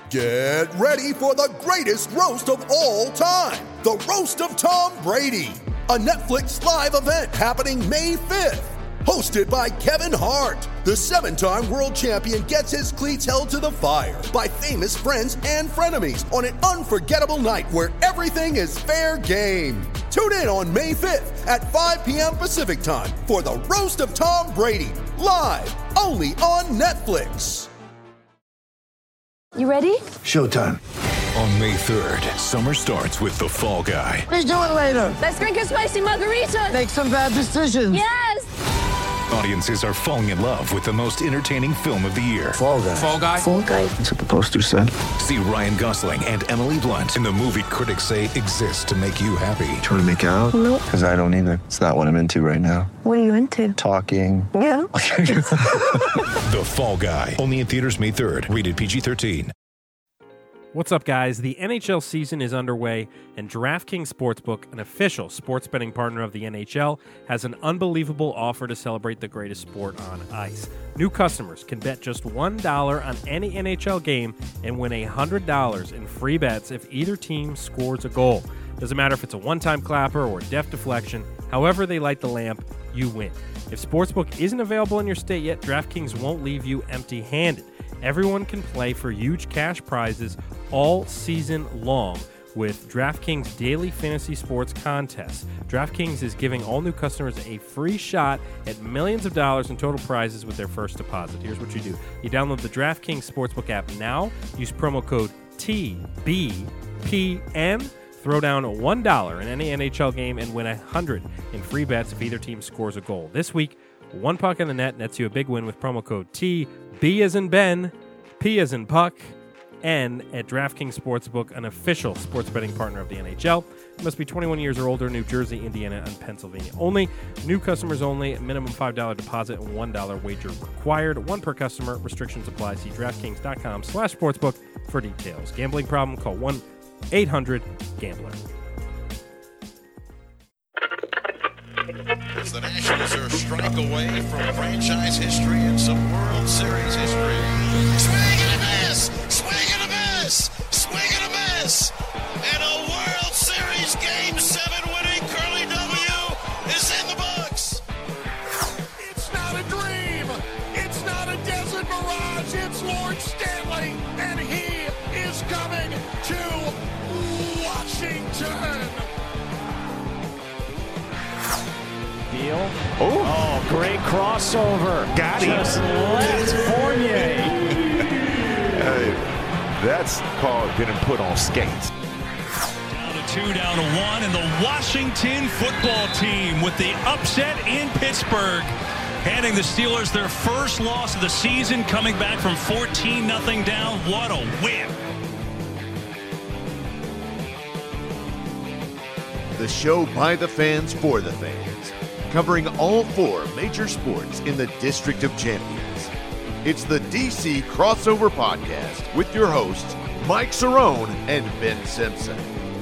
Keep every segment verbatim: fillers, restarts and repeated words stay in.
Get ready for the greatest roast of all time, the Roast of Tom Brady, a Netflix live event happening May fifth. Hosted by Kevin Hart, the seven-time world champion gets his cleats held to the fire by famous friends and frenemies on an unforgettable night where everything is fair game. Tune in on May fifth at five p.m. Pacific time for the Roast of Tom Brady, live only on Netflix. You ready? Showtime. On May third, summer starts with The Fall Guy. Let's do it later. Let's drink a spicy margarita. Make some bad decisions. Yes! Audiences are falling in love with the most entertaining film of the year. Fall Guy. Fall Guy? Fall Guy. That's what the poster said. See Ryan Gosling and Emily Blunt in the movie critics say exists to make you happy. Trying to make it out? Nope. Because I don't either. It's not what I'm into right now. What are you into? Talking. Yeah. The Fall Guy. Only in theaters May third. Rated P G thirteen. What's up, guys? The N H L season is underway, and DraftKings Sportsbook, an official sports betting partner of the N H L, has an unbelievable offer to celebrate the greatest sport on ice. New customers can bet just one dollar on any N H L game and win one hundred dollars in free bets if either team scores a goal. Doesn't matter if it's a one-time clapper or a deft deflection, however they light the lamp, you win. If Sportsbook isn't available in your state yet, DraftKings won't leave you empty-handed. Everyone can play for huge cash prizes all season long with DraftKings Daily Fantasy Sports Contest. DraftKings is giving all new customers a free shot at millions of dollars in total prizes with their first deposit. Here's what you do. You download the DraftKings Sportsbook app now, use promo code T B P N, throw down one dollar in any N H L game and win one hundred dollars in free bets if either team scores a goal. This week, one puck in the net nets you a big win with promo code T, B as in Ben, P as in Puck, N at DraftKings Sportsbook, an official sports betting partner of the N H L. You must be twenty-one years or older, New Jersey, Indiana, and Pennsylvania only. New customers only, minimum five dollars deposit and one dollar wager required. One per customer. Restrictions apply. See DraftKings.com slash sportsbook for details. Gambling problem? Call one eight hundred gambler. As the Nationals are a strike away from franchise history and some World Series history. Swing and a miss! Swing and a miss! Swing and a miss! And a World Series Game seven winning Curly W is in the books! It's not a dream! It's not a desert mirage! It's Lord Stanley! And he is coming to Washington! Deal. Oh, great crossover. Got him. Just left Fournier. Hey, that's called getting put on skates. Down to two, down to one, and the Washington football team with the upset in Pittsburgh, handing the Steelers their first loss of the season, coming back from fourteen nothing down. What a win. The show by the fans for the fans, covering all four major sports in the District of Champions. It's the D C Crossover Podcast with your hosts, Mike Cerrone and Ben Simpson.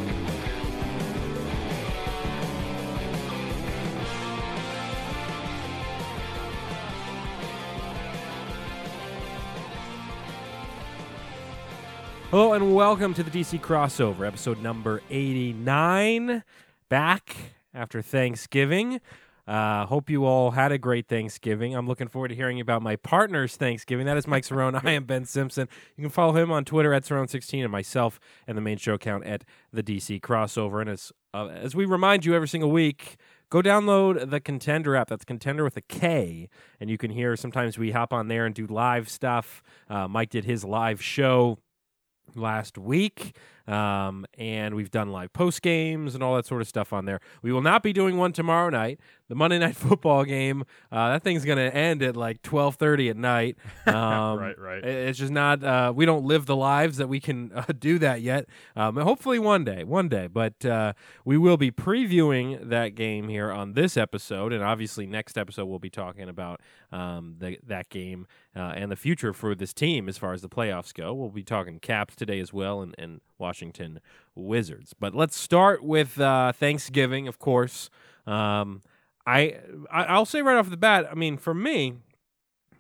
Hello and welcome to the D C Crossover, episode number eighty-nine. Back after Thanksgiving. Uh, hope you all had a great Thanksgiving. I'm looking forward to hearing about my partner's Thanksgiving. That is Mike Cerrone. I am Ben Simpson. You can follow him on Twitter at Cerrone sixteen and myself and the main show account at the D C Crossover. And as uh, as we remind you every single week, go download the Contender app. That's Contender with a K. And you can hear sometimes we hop on there and do live stuff. Uh, Mike did his live show last week, um, and we've done live post games and all that sort of stuff on there. We will not be doing one tomorrow night. The Monday Night Football game, uh, that thing's going to end at like twelve thirty at night. Um, right, right. It's just not, uh, we don't live the lives that we can uh, do that yet. Um, hopefully one day, one day. But uh, we will be previewing that game here on this episode, and obviously next episode we'll be talking about um, the, that game uh, and the future for this team as far as the playoffs go. We'll be talking Caps today as well, and, and Washington Wizards. But let's start with uh, Thanksgiving, of course. Um, I, I I'll say right off the bat, I mean, for me,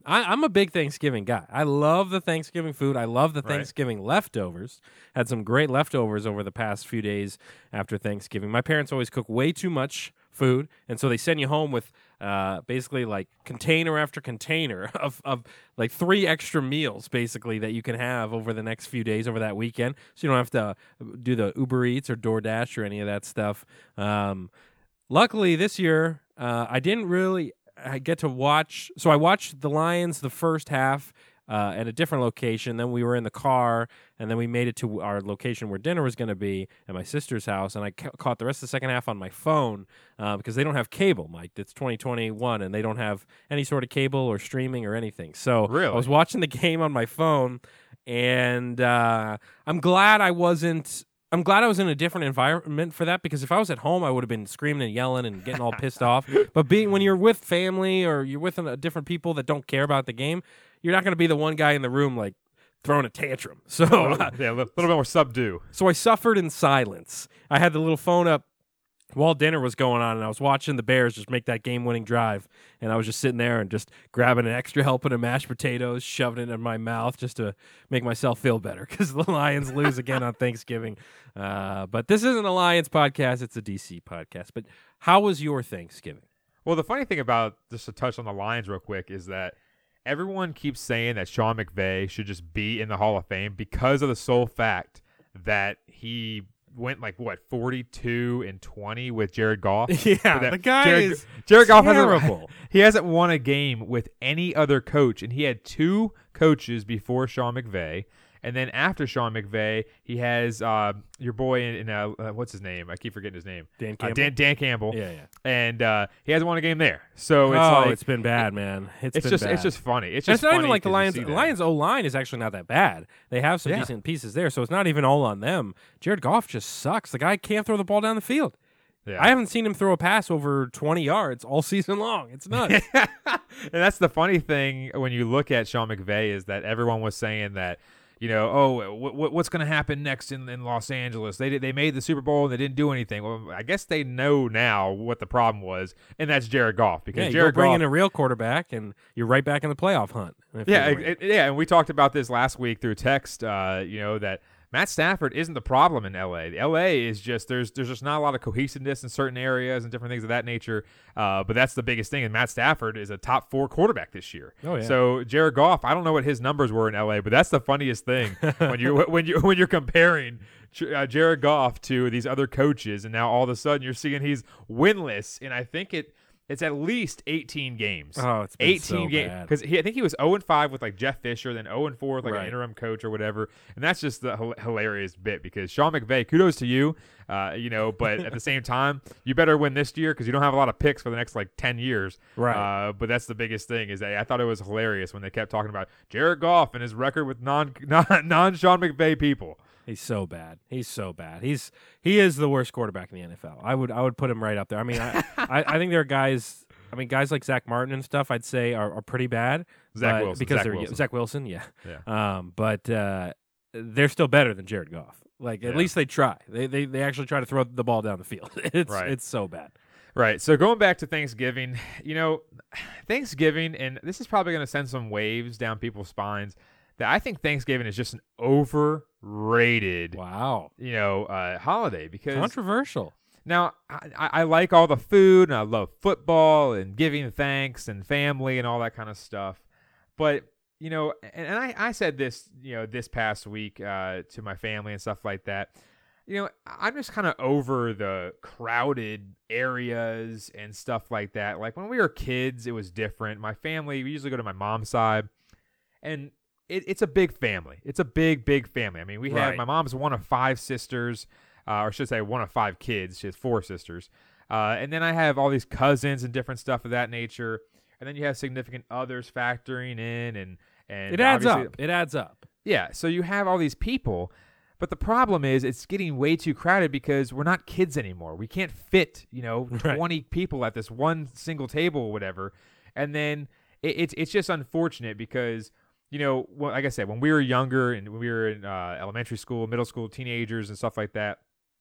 I, I'm a big Thanksgiving guy. I love the Thanksgiving food. I love the Right. Thanksgiving leftovers. Had some great leftovers over the past few days after Thanksgiving. My parents always cook way too much food, and so they send you home with uh, basically like container after container of, of like three extra meals, basically, that you can have over the next few days, over that weekend, so you don't have to do the Uber Eats or DoorDash or any of that stuff. Um, luckily, this year, uh, I didn't really I get to watch. So I watched the Lions the first half uh, at a different location. Then we were in the car, and then we made it to our location where dinner was going to be at my sister's house. And I ca- caught the rest of the second half on my phone uh, because they don't have cable, Mike. It's twenty twenty-one, and they don't have any sort of cable or streaming or anything. So Really? I was watching the game on my phone, and uh, I'm glad I wasn't. I'm glad I was in a different environment for that, because if I was at home, I would have been screaming and yelling and getting all pissed off. But being when you're with family or you're with uh, different people that don't care about the game, you're not going to be the one guy in the room like throwing a tantrum. So uh, yeah, a little bit more subdue. So I suffered in silence. I had the little phone up while dinner was going on, and I was watching the Bears just make that game-winning drive, and I was just sitting there and just grabbing an extra helping of mashed potatoes, shoving it in my mouth just to make myself feel better, because the Lions lose again on Thanksgiving. Uh, but this isn't a Lions podcast, it's a D C podcast. But how was your Thanksgiving? Well, the funny thing about, just to touch on the Lions real quick, is that everyone keeps saying that Sean McVay should just be in the Hall of Fame because of the sole fact that he went like what forty-two and twenty with Jared Goff. Yeah, that, the guy Jared, is Jared Goff terrible. Hasn't, he hasn't won a game with any other coach, and he had two coaches before Sean McVay. And then after Sean McVay, he has uh, your boy in, in uh, uh, what's his name? I keep forgetting his name. Dan Uh, Campbell. Dan, Dan Campbell. Yeah, yeah. And uh, he hasn't won a game there. So it's oh, like it's been bad, man. It's, it's been just bad. it's just funny. It's And just it's not funny even like the 'cause you Lions. see The that. Lions' O line is actually not that bad. They have some Yeah. decent pieces there, so it's not even all on them. Jared Goff just sucks. The guy can't throw the ball down the field. Yeah. I haven't seen him throw a pass over twenty yards all season long. It's nuts. And that's the funny thing when you look at Sean McVay, is that everyone was saying that, you know, oh, what, what's going to happen next in, in Los Angeles? They did, they made the Super Bowl and they didn't do anything. Well, I guess they know now what the problem was, and that's Jared Goff. Because Yeah, you Jared go bring Goff, in a real quarterback, and you're right back in the playoff hunt. if yeah, you win. it, yeah, and we talked about this last week through text. Uh, you know that Matt Stafford isn't the problem in L A. L A is just there's there's just not a lot of cohesiveness in certain areas and different things of that nature. Uh, but that's the biggest thing. And Matt Stafford is a top four quarterback this year. Oh, yeah. So Jared Goff, I don't know what his numbers were in L A, but that's the funniest thing when you when you when you're comparing uh, Jared Goff to these other coaches, and now all of a sudden you're seeing he's winless. And I think it. It's at least eighteen games. Oh, it's been eighteen so games, bad. because I think he was zero and five with like Jeff Fisher, then zero and four with like Right. an interim coach or whatever. And that's just the hil- hilarious bit, because Sean McVay, kudos to you, uh, you know. But at the same time, you better win this year because you don't have a lot of picks for the next like ten years. Right. Uh, but that's the biggest thing, is that I thought it was hilarious when they kept talking about Jared Goff and his record with non non, non Sean McVay people. He's so bad. He's so bad. He's he is the worst quarterback in the N F L. I would I would put him right up there. I mean, I I, I think there are guys. I mean, guys like Zach Martin and stuff, I'd say are, are pretty bad. Zach but- Wilson, because Zach they're Wilson. Zach Wilson, yeah, Yeah. Um, but uh, they're still better than Jared Goff. Like at Yeah. least they try. They, they they actually try to throw the ball down the field. It's Right. it's so bad. Right. So going back to Thanksgiving, you know, Thanksgiving, and this is probably going to send some waves down people's spines, that I think Thanksgiving is just an overrated, Wow, you know, uh, holiday, because controversial. now I, I I like all the food and I love football and giving thanks and family and all that kind of stuff, but you know, and, and I, I said this, you know, this past week uh, to my family and stuff like that. You know, I'm just kind of over the crowded areas and stuff like that. Like when we were kids, it was different. My family, we usually go to my mom's side, and it, it's a big family. It's a big, big family. I mean, we have, Right. my mom's one of five sisters, uh, or I should say one of five kids. She has four sisters. Uh, and then I have all these cousins and different stuff of that nature. And then you have significant others factoring in, and, and It adds obviously- up. It adds up. yeah, so you have all these people, but the problem is it's getting way too crowded because we're not kids anymore. We can't fit, you know, Right. twenty people at this one single table or whatever. And then it, it's it's just unfortunate because, you know, well, like I said, when we were younger and we were in uh, elementary school, middle school, teenagers and stuff like that,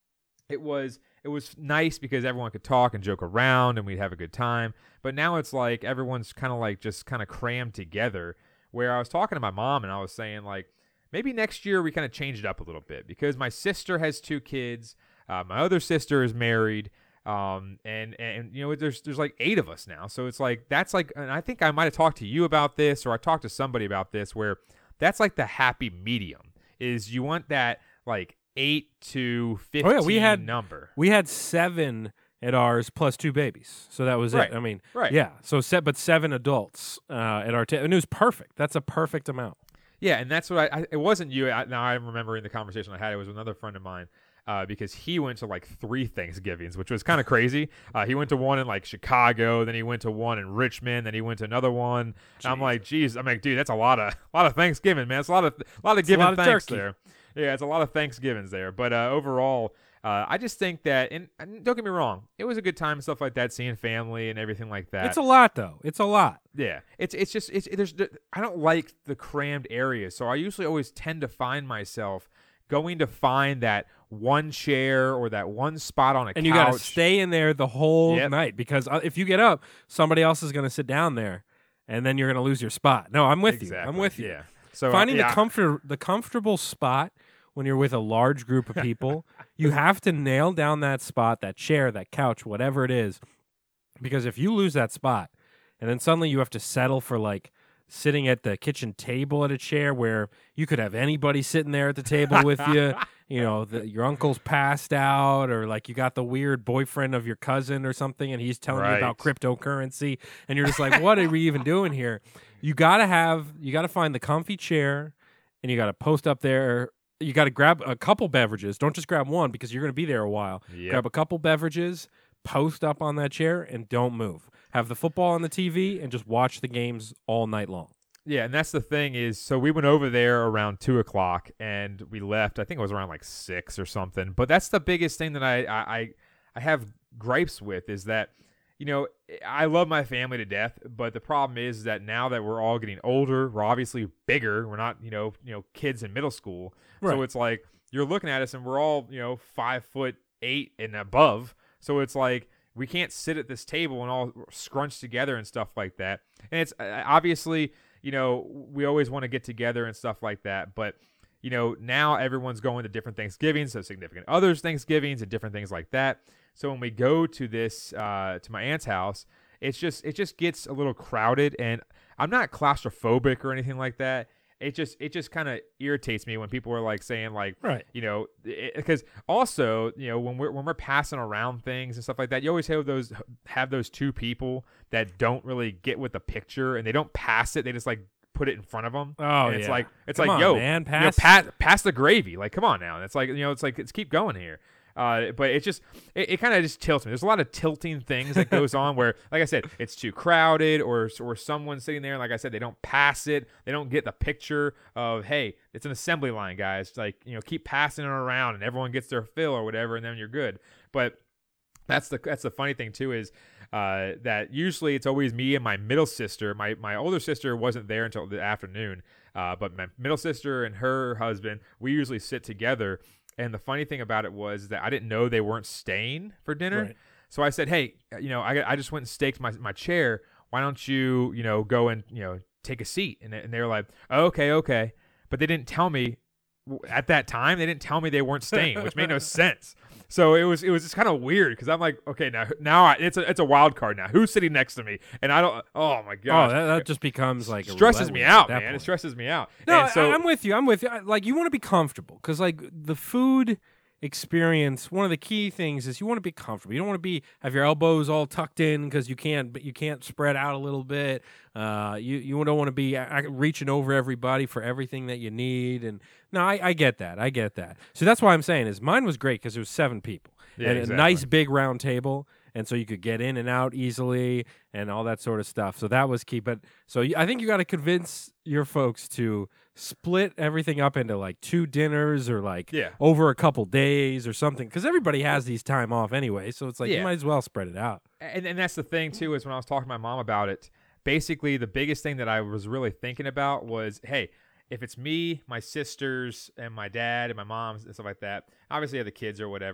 it was it was nice because everyone could talk and joke around and we'd have a good time. But now it's like everyone's kind of like just kind of crammed together. Where I was talking to my mom and I was saying like, maybe next year we kind of change it up a little bit because my sister has two kids, uh, my other sister is married, um, and and you know there's there's like eight of us now. So it's like that's like, and I think I might have talked to you about this or I talked to somebody about this where that's like the happy medium is you want that like eight to fifteen oh, yeah, we had, number. We had seven at ours plus two babies. So that was right. it. I mean, right. yeah. So set, but seven adults uh, at our table. And it was perfect. That's a perfect amount. Yeah, and that's what I, I it wasn't you. I, now I remember in the conversation I had, it was another friend of mine uh, because he went to like three Thanksgivings, which was kind of crazy. Uh, he went to one in like Chicago, then he went to one in Richmond, then he went to another one. And I'm like, geez, I'm like, dude, that's a lot of a lot of Thanksgiving, man. It's a lot of a lot of giving lot of thanks turkey. there. Yeah, it's a lot of Thanksgivings there. But uh, overall, uh, I just think that, and, and don't get me wrong, it was a good time and stuff like that, seeing family and everything like that. It's a lot, though. It's a lot. Yeah, it's it's just it's there's I don't like the crammed areas, so I usually always tend to find myself going to find that one chair or that one spot on a and couch. you got to stay in there the whole Yep. night because uh, if you get up, somebody else is going to sit down there, and then you're going to lose your spot. No, I'm with Exactly. you. I'm with you. Yeah. So finding uh, yeah. the comfort, the comfortable spot when you're with a large group of people, you have to nail down that spot, that chair, that couch, whatever it is, because if you lose that spot, and then suddenly you have to settle for like sitting at the kitchen table at a chair where you could have anybody sitting there at the table with you. You know, the, your uncle's passed out, or like you got the weird boyfriend of your cousin or something, and he's telling Right. you about cryptocurrency, and you're just like, what are we even doing here? You gotta have, you gotta find the comfy chair, and you gotta post up there. You gotta grab a couple beverages. Don't just grab one because you're gonna be there a while. Yep. Grab a couple beverages, post up on that chair, and don't move. Have the football on the T V and just watch the games all night long. Yeah, and that's the thing is, so we went over there around two o'clock, and we left. I think it was around like six or something. But that's the biggest thing that I I I have gripes with is that, you know, I love my family to death, but the problem is that now that we're all getting older, we're obviously bigger. We're not, you know, you know, kids in middle school. Right. So it's like you're looking at us, and we're all, you know, five foot eight and above. So it's like we can't sit at this table and all scrunch together and stuff like that. And it's uh, obviously, you know, we always want to get together and stuff like that. But, you know, now everyone's going to different Thanksgivings, so significant others Thanksgivings and different things like that. So when we go to this, uh, to my aunt's house, it's just, it just gets a little crowded, and I'm not claustrophobic or anything like that. It just, it just kind of irritates me when people are like saying like, Right. you know, because also, you know, when we're, when we're passing around things and stuff like that, you always have those, have those two people that don't really get with the picture, and they don't pass it. They just like put it in front of them. Oh, and it's yeah. like, it's Come like, on, yo, man, you know, pass- pass, pass the gravy. Like, come on now. And it's like, you know, it's like, let's keep going here. Uh, but it just, it, it kind of just tilts me. There's a lot of tilting things that goes on where, like I said, it's too crowded, or or someone's sitting there, like I said, they don't pass it. They don't get the picture of, hey, it's an assembly line, guys. Like, you know, keep passing it around, and everyone gets their fill or whatever, and then you're good. But that's the that's the funny thing too is uh, that usually it's always me and my middle sister. My my older sister wasn't there until the afternoon, uh, but my middle sister and her husband, we usually sit together. And the funny thing about it was that I didn't know they weren't staying for dinner. Right. So I said, hey, you know, I, I just went and staked my, my chair. Why don't you, you know, go and, you know, take a seat? And, and they were like, oh, okay, okay. But they didn't tell me at that time. They didn't tell me they weren't staying, which made no sense. So it was it was just kind of weird because I'm like, okay, now now I, it's a it's a wild card now. Who's sitting next to me? And I don't. Oh my gosh, Oh, that, that just becomes like stresses a me roulette out, at that man. point. It stresses me out. No, and so, I, I'm with you. I'm with you. I- Like, you want to be comfortable because, like, the food experience, one of the key things is you want to be comfortable. You don't want to be have your elbows all tucked in because you can't, but you can't spread out a little bit. Uh, you you don't want to be uh, reaching over everybody for everything that you need. And no, I, I get that. I get that. So that's why I'm saying is mine was great because it was seven people Yeah, and exactly. a nice big round table. And so you could get in and out easily and all that sort of stuff. So that was key. But so y- I think you got to convince your folks to split everything up into like two dinners or like Yeah. over a couple days or something. Because everybody has these time off anyway. So it's like Yeah. you might as well spread it out. And, and that's the thing, too, is when I was talking to my mom about it, basically the biggest thing that I was really thinking about was, hey, if it's me, my sisters, and my dad, and my mom, and stuff like that, obviously I have the kids or whatever,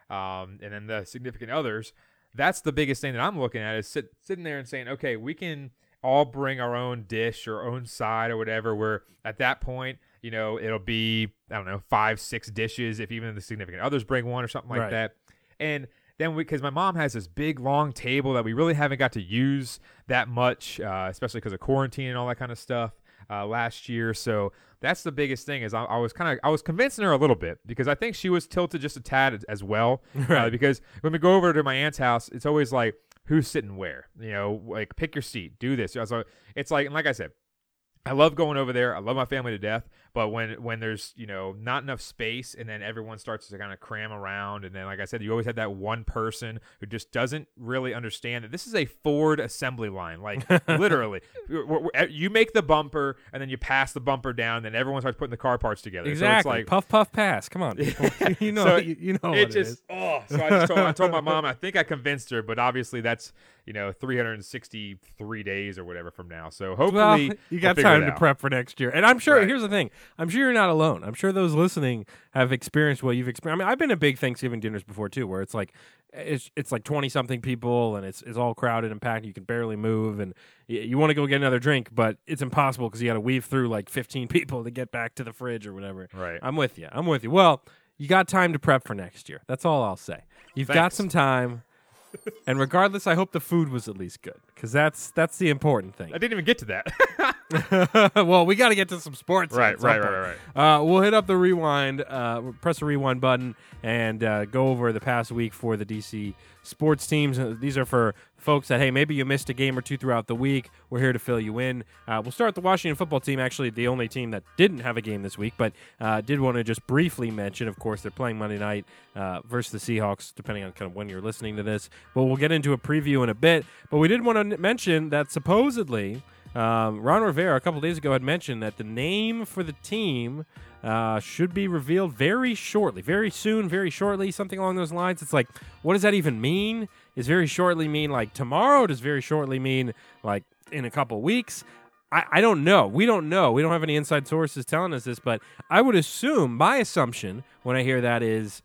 um, and then the significant others. That's the biggest thing that I'm looking at is sit, sitting there and saying, okay, we can all bring our own dish or own side or whatever, where at that point, you know, it'll be, I don't know, five, six dishes if even the significant others bring one or something like Right. that. And then we, because my mom has this big, long table that we really haven't got to use that much, uh, especially because of quarantine and all that kind of stuff uh, last year. So that's the biggest thing is I, I was kind of, I was convincing her a little bit because I think she was tilted just a tad as well. Right. Uh, because when we go over to my aunt's house, it's always like, who's sitting where? You know, like pick your seat, do this. So it's like, and like I said, I love going over there. I love my family to death. But when when there's, you know, not enough space and then everyone starts to kind of cram around. And then, like I said, you always have that one person who just doesn't really understand that this is a Ford assembly line. Like, literally. You make the bumper and then you pass the bumper down. And then everyone starts putting the car parts together. Exactly. So it's like, puff, puff, pass. Come on, people. you know, so you, you know it what just, it is. Oh, so I just told, I told my mom, I think I convinced her, but obviously that's, you know, three hundred sixty-three days or whatever from now. So hopefully Well, you got we'll time it to out. prep for next year. And I'm sure, Right. here's the thing, I'm sure you're not alone. I'm sure those listening have experienced what you've experienced. I mean, I've been to big Thanksgiving dinners before too, where it's like, it's it's like twenty-something people and it's it's all crowded and packed. You can barely move and you, you want to go get another drink, but it's impossible because you got to weave through like fifteen people to get back to the fridge or whatever. Right. I'm with you. I'm with you. Well, you got time to prep for next year. That's all I'll say. You've got Thanks. some time. And regardless, I hope the food was at least good because that's that's the important thing. I didn't even get to that. Well, we got to get to some sports. Right, at some right, point. right, right, Uh, we'll hit up the rewind, uh, press the rewind button, and uh, go over the past week for the D C sports teams. Uh, these are for folks that, hey, maybe you missed a game or two throughout the week. We're here to fill you in. Uh, we'll start with the Washington football team, actually the only team that didn't have a game this week, but uh, did want to just briefly mention, of course, they're playing Monday night uh, versus the Seahawks, depending on kind of when you're listening to this. But we'll get into a preview in a bit. But we did want to n- mention that supposedly um, Ron Rivera a couple days ago had mentioned that the name for the team uh, should be revealed very shortly, very soon, very shortly, something along those lines. It's like, what does that even mean? Does very shortly mean like tomorrow? Does very shortly mean like in a couple weeks? I, I don't know. We don't know. We don't have any inside sources telling us this, but I would assume, my assumption when I hear that is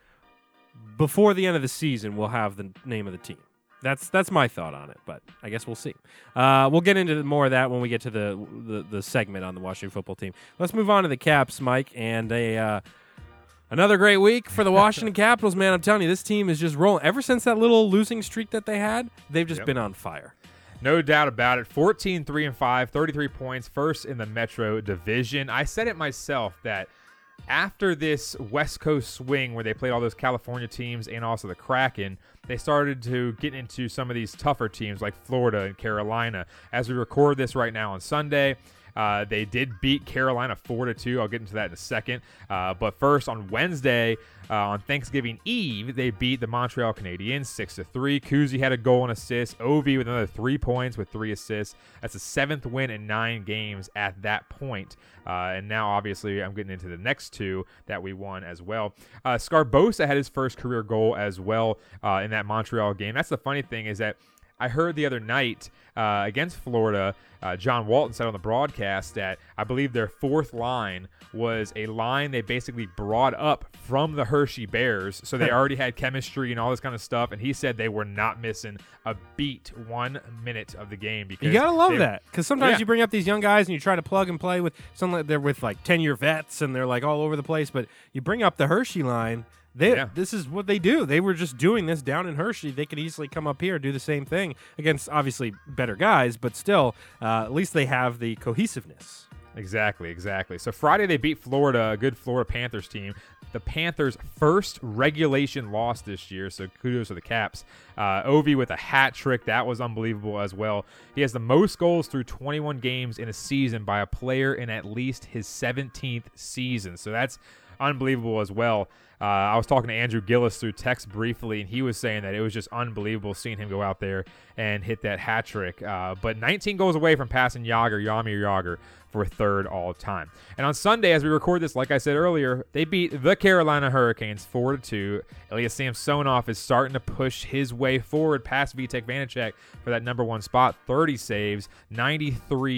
before the end of the season, we'll have the name of the team. That's that's my thought on it, but I guess we'll see. Uh, we'll get into more of that when we get to the, the the segment on the Washington football team. Let's move on to the Caps, Mike, and a uh, another great week for the Washington Capitals. Man, I'm telling you, this team is just rolling. Ever since that little losing streak that they had, they've just Yep. been on fire. No doubt about it. fourteen three and five, thirty-three points, first in the Metro Division. I said it myself that after this West Coast swing where they played all those California teams and also the Kraken, they started to get into some of these tougher teams like Florida and Carolina. As we record this right now on Sunday, uh, they did beat Carolina four to two. I'll get into that in a second. Uh, but first, on Wednesday, uh, on Thanksgiving Eve, they beat the Montreal Canadiens six to three. Kuzi had a goal and assist. Ovi with another three points with three assists. That's a seventh win in nine games at that point. Uh, and now, obviously, I'm getting into the next two that we won as well. Uh, Scarbosa had his first career goal as well uh, in that Montreal game. That's the funny thing is that I heard the other night uh, against Florida, uh, John Walton said on the broadcast that I believe their fourth line was a line they basically brought up from the Hershey Bears. So they already had chemistry and all this kind of stuff. And he said they were not missing a beat one minute of the game. Because You gotta love they, that because sometimes Yeah. you bring up these young guys and you try to plug and play with some like they're with like ten year vets and they're like all over the place. But you bring up the Hershey line. They, Yeah. This is what they do. They were just doing this down in Hershey. They could easily come up here and do the same thing against obviously better guys, but still, uh, at least they have the cohesiveness. Exactly, exactly. So Friday they beat Florida, a good Florida Panthers team. The Panthers' first regulation loss this year, so kudos to the Caps. Uh, Ovi with a hat trick. That was unbelievable as well. He has the most goals through twenty-one games in a season by a player in at least his seventeenth season. So that's unbelievable as well. Uh, I was talking to Andrew Gillis through text briefly, and he was saying that it was just unbelievable seeing him go out there and hit that hat trick. Uh, but nineteen goals away from passing Yager, Jaromir Jagr, for third all time. And on Sunday, as we record this, like I said earlier, they beat the Carolina Hurricanes four to two. Ilya Samsonov is starting to push his way forward past Vitek Vanacek for that number one spot. thirty saves, ninety-three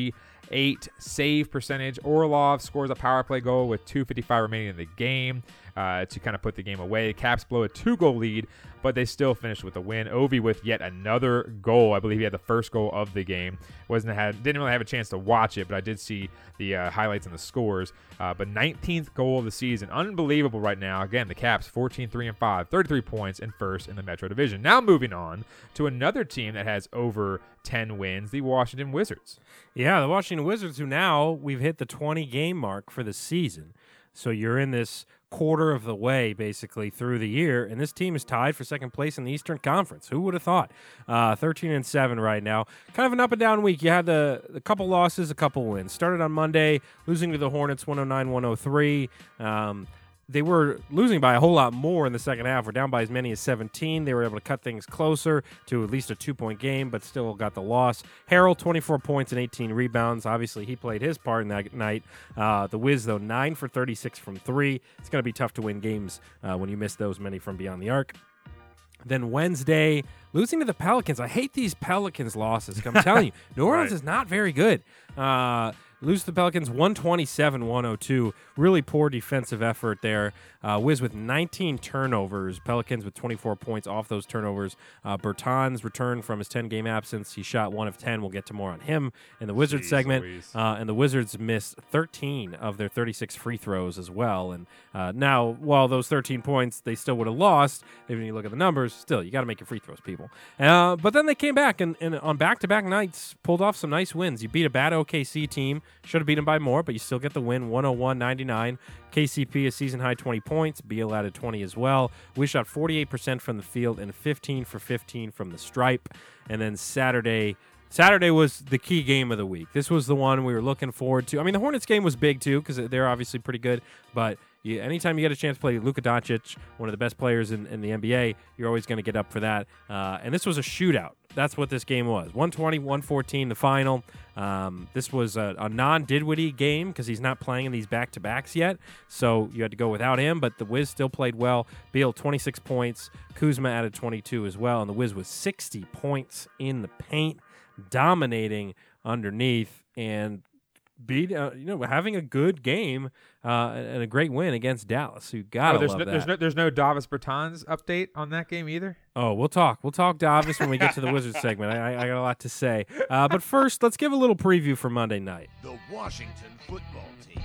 eight save percentage. Orlov scores a power play goal with two fifty-five remaining in the game uh, to kind of put the game away. Caps blow a two-goal lead, but they still finished with a win. Ovi with yet another goal. I believe he had the first goal of the game. Wasn't had didn't really have a chance to watch it, but I did see the uh, highlights and the scores. Uh, but nineteenth goal of the season. Unbelievable right now. Again, the Caps fourteen three and five, thirty-three points, and first in the Metro Division. Now moving on to another team that has over ten wins, the Washington Wizards. Yeah, the Washington Wizards, who now we've hit the twenty-game mark for the season. So you're in this quarter of the way, basically, through the year, and this team is tied for second place in the Eastern Conference. Who would have thought? Uh, thirteen and seven right now. Kind of an up and down week. You had the a couple losses, a couple wins. Started on Monday, losing to the Hornets one oh nine one oh three. Um, They were losing by a whole lot more in the second half. We're down by as many as seventeen. They were able to cut things closer to at least a two-point game, but still got the loss. Harrell, twenty-four points and eighteen rebounds. Obviously, he played his part in that night. Uh, the Wiz, though, nine for thirty-six from three. It's going to be tough to win games uh, when you miss those many from beyond the arc. Then Wednesday, losing to the Pelicans. I hate these Pelicans losses. I'm telling you, New Orleans Right. is not very good. Uh, lose to the Pelicans one twenty-seven one oh two. Really poor defensive effort there. Uh, Wiz with nineteen turnovers. Pelicans with twenty-four points off those turnovers. Uh, Bertans returned from his ten-game absence. He shot one of ten. We'll get to more on him in the Wizards Jeez segment. Uh, and the Wizards missed thirteen of their thirty-six free throws as well. And uh, now, while those thirteen points, they still would have lost. Even when you look at the numbers, still, you got to make your free throws, people. Uh, but then they came back and, and on back-to-back nights pulled off some nice wins. You beat a bad O K C team. Should have beat them by more, but you still get the win, one oh one ninety-nine. K C P a season-high twenty points. Beal added twenty as well. We shot forty-eight percent from the field and fifteen for fifteen from the stripe. And then Saturday... Saturday was the key game of the week. This was the one we were looking forward to. I mean, the Hornets game was big, too, because they're obviously pretty good. But you, anytime you get a chance to play Luka Doncic, one of the best players in, in the N B A, you're always going to get up for that. Uh, and this was a shootout. That's what this game was. one twenty, one fourteen, the final. Um, this was a, a non-Dinwiddie game because he's not playing in these back-to-backs yet. So you had to go without him, but the Wiz still played well. Beal, twenty-six points. Kuzma added twenty-two as well. And the Wiz was sixty points in the paint, dominating underneath and beat uh, you know having a good game uh, and a great win against Dallas. You gotta oh, there's love no, that. There's no, there's no Davis Bertans update on that game either. Oh, we'll talk. We'll talk Davis when we get to the Wizards segment. I, I, I got a lot to say. Uh, but first, let's give a little preview for Monday night. The Washington football team.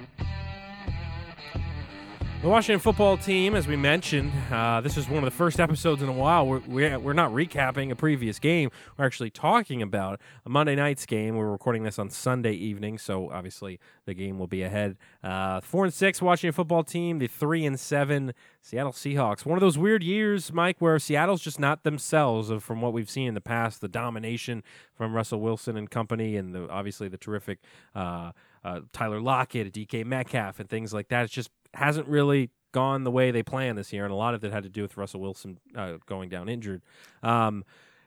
The Washington football team, as we mentioned, uh, this is one of the first episodes in a while. We're, we're, we're not recapping a previous game. We're actually talking about a Monday night's game. We're recording this on Sunday evening, so obviously the game will be ahead. Uh, four and six Washington football team, the three and seven Seattle Seahawks. One of those weird years, Mike, where Seattle's just not themselves of, from what we've seen in the past. The domination from Russell Wilson and company, and the, obviously the terrific uh, uh, Tyler Lockett, D K Metcalf, and things like that. It's just hasn't really gone the way they planned this year, and a lot of it had to do with Russell Wilson uh, going down injured. Um,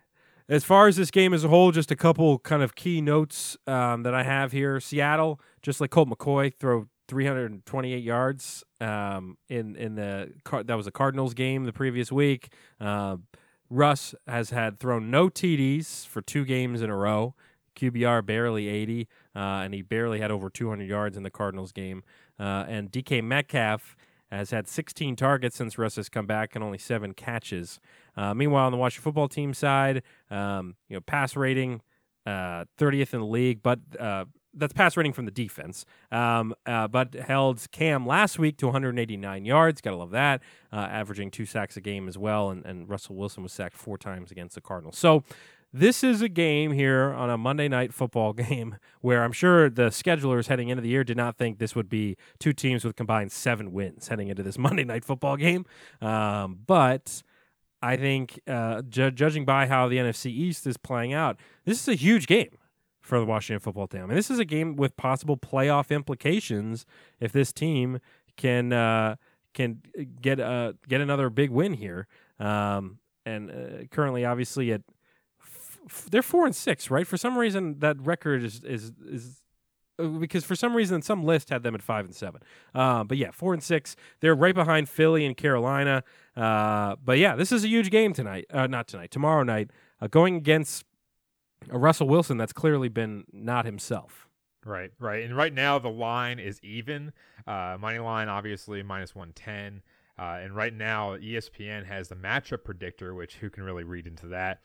as far as this game as a whole, just a couple kind of key notes um, that I have here. Seattle, just like Colt McCoy, throw three hundred twenty-eight yards um, in in the that was a Cardinals game the previous week. Uh, Russ has had thrown no T Ds for two games in a row. Q B R barely eighty, uh, and he barely had over two hundred yards in the Cardinals game. Uh, and D K Metcalf has had sixteen targets since Russ has come back and only seven catches. Uh, meanwhile, on the Washington football team side, um, you know, pass rating uh, thirtieth in the league, but uh, that's pass rating from the defense. Um, uh, but held Cam last week to one hundred eighty-nine yards. Gotta love that. Uh, averaging two sacks a game as well, and, and Russell Wilson was sacked four times against the Cardinals. So this is a game here on a Monday night football game where I'm sure the schedulers heading into the year did not think this would be two teams with combined seven wins heading into this Monday night football game. Um, but I think uh, ju- judging by how the N F C East is playing out, this is a huge game for the Washington football team. I mean, this is a game with possible playoff implications if this team can uh, can get uh, get another big win here. Um, and uh, currently, obviously, at they're four and six, right? For some reason, that record is is is uh, because for some reason some list had them at five and seven. Uh, but yeah, four and six. They're right behind Philly and Carolina. Uh, but yeah, this is a huge game tonight. Uh, not tonight, tomorrow night, uh, going against a Russell Wilson that's clearly been not himself. Right, right. And right now the line is even. Uh, money line, obviously, minus one ten. Uh, and right now E S P N has the matchup predictor, which who can really read into that,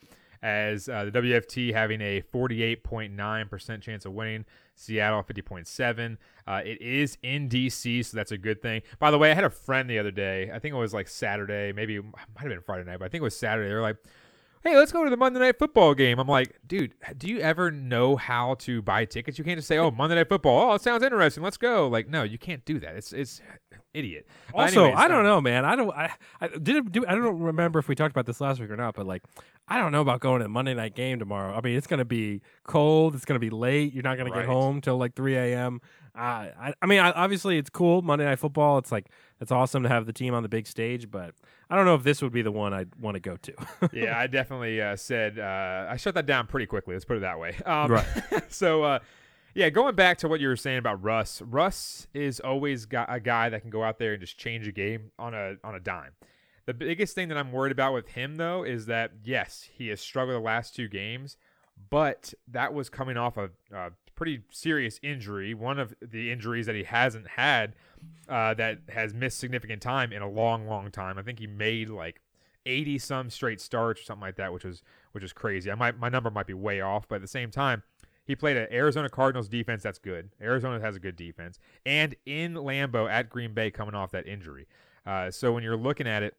as uh, the W F T having a forty-eight point nine percent chance of winning, Seattle fifty point seven. Uh, it is in D C, so that's a good thing. By the way, I had a friend the other day, I think it was like Saturday, maybe it might have been Friday night, but I think it was Saturday. They were like, hey, let's go to the Monday Night Football game. I'm like, dude, do you ever know how to buy tickets? You can't just say, oh, Monday Night Football. Oh, it sounds interesting. Let's go. Like, no, you can't do that. It's it's idiot. Also, anyways, I don't um, know, man. I don't. I, I didn't do. I don't remember if we talked about this last week or not. But like, I don't know about going to the Monday night game tomorrow. I mean, it's going to be cold. It's going to be late. You're not going Right. to get home till like three a.m. Uh, I, I mean, I, obviously, it's cool. Monday Night Football. It's like it's awesome to have the team on the big stage. But I don't know if this would be the one I'd want to go to. Yeah, I definitely uh, said uh, I shut that down pretty quickly. Let's put it that way. Um, Right. so, uh, yeah, going back to what you were saying about Russ, Russ is always got a guy that can go out there and just change a game on a on a dime. The biggest thing that I'm worried about with him, though, is that, yes, he has struggled the last two games, but that was coming off a, a pretty serious injury, one of the injuries that he hasn't had uh, that has missed significant time in a long, long time. I think he made like eighty-some straight starts or something like that, which was which is crazy. I might My number might be way off, but at the same time, he played an Arizona Cardinals defense that's good. Arizona has a good defense. And in Lambeau at Green Bay coming off that injury. Uh, so when you're looking at it,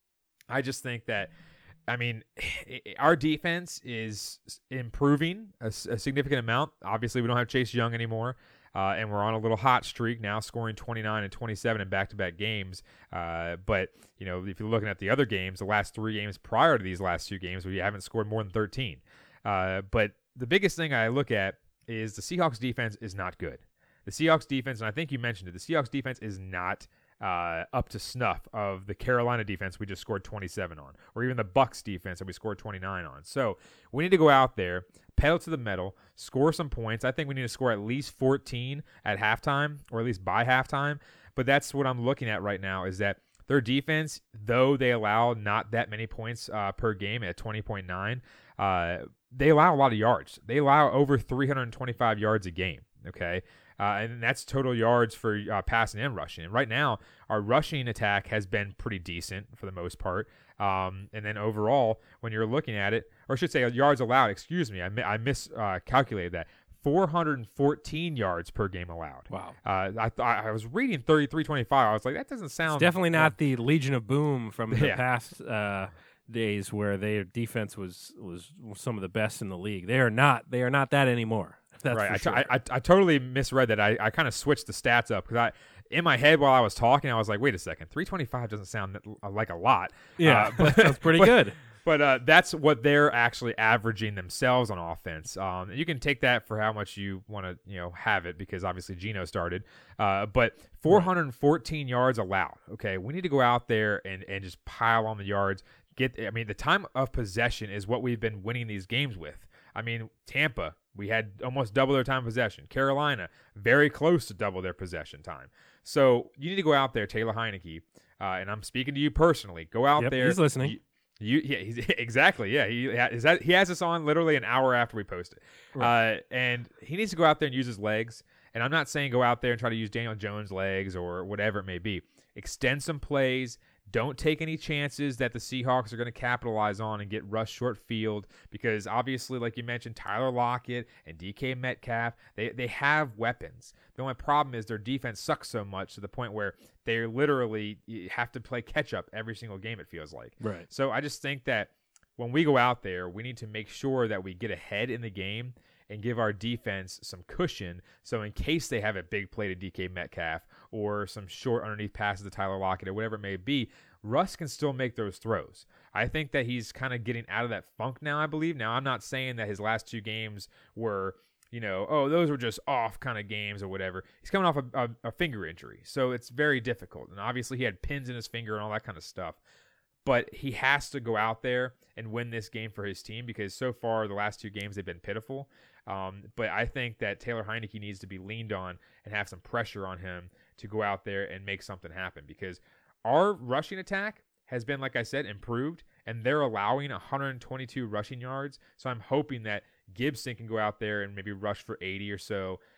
I just think that, I mean, our defense is improving a, a significant amount. Obviously, we don't have Chase Young anymore, uh, and we're on a little hot streak now, scoring twenty-nine and twenty-seven in back-to-back games. Uh, but, you know, if you're looking at the other games, the last three games prior to these last two games, we haven't scored more than thirteen. Uh, but the biggest thing I look at is the Seahawks defense is not good. The Seahawks defense, and I think you mentioned it, the Seahawks defense is not uh, up to snuff of the Carolina defense we just scored twenty-seven on, or even the Bucs defense that we scored twenty-nine on. So we need to go out there, pedal to the metal, score some points. I think we need to score at least fourteen at halftime, or at least by halftime. But that's what I'm looking at right now, is that their defense, though they allow not that many points uh, per game at twenty point nine, uh, they allow a lot of yards. They allow over three hundred twenty-five yards a game, okay? Uh, and that's total yards for uh, passing and rushing. And right now, our rushing attack has been pretty decent for the most part. Um, and then overall, when you're looking at it, or I should say yards allowed, excuse me, I, mi- I miscalculated uh, that. four hundred fourteen yards per game allowed. Wow. Uh, I th- I was reading thirty-three twenty-five. I was like, that doesn't sound... It's definitely not the Legion of Boom from the Yeah. past uh, days where their defense was was some of the best in the league. They are not. They are not that anymore. That's right. for I, sure. t- I, I, I totally misread that. I, I kind of switched the stats up because I, in my head while I was talking, I was like, wait a second, three twenty-five doesn't sound like a lot. Yeah, uh, but that's pretty but, good. But uh, that's what they're actually averaging themselves on offense. Um, you can take that for how much you want to, you know, have it, because obviously Geno started. Uh, but four hundred fourteen right. yards allowed. Okay, we need to go out there and and just pile on the yards. Get. I mean, the time of possession is what we've been winning these games with. I mean, Tampa, we had almost double their time of possession. Carolina, very close to double their possession time. So you need to go out there, Taylor Heineke, uh, and I'm speaking to you personally. Go out yep, there. He's listening. You, You, yeah, he's, exactly. Yeah, he is that, he has us on literally an hour after we post it, right. uh, and he needs to go out there and use his legs. And I'm not saying go out there and try to use Daniel Jones' legs or whatever it may be. Extend some plays. Don't take any chances that the Seahawks are going to capitalize on and get rushed short field, because obviously, like you mentioned, Tyler Lockett and D K Metcalf, they, they have weapons. The only problem is their defense sucks so much to the point where they literally have to play catch-up every single game, it feels like. Right. So I just think that when we go out there, we need to make sure that we get ahead in the game and give our defense some cushion, so in case they have a big play to D K Metcalf or some short underneath passes to Tyler Lockett or whatever it may be, Russ can still make those throws. I think that he's kind of getting out of that funk now, I believe. Now, I'm not saying that his last two games were, you know, oh, those were just off kind of games or whatever. He's coming off a, a, a finger injury, so it's very difficult. And obviously he had pins in his finger and all that kind of stuff. But he has to go out there and win this game for his team, because so far the last two games they've been pitiful. Um, but I think that Taylor Heineke needs to be leaned on and have some pressure on him to go out there and make something happen, because our rushing attack has been, like I said, improved, and they're allowing one hundred twenty-two rushing yards. So I'm hoping that Gibson can go out there and maybe rush for eighty or so.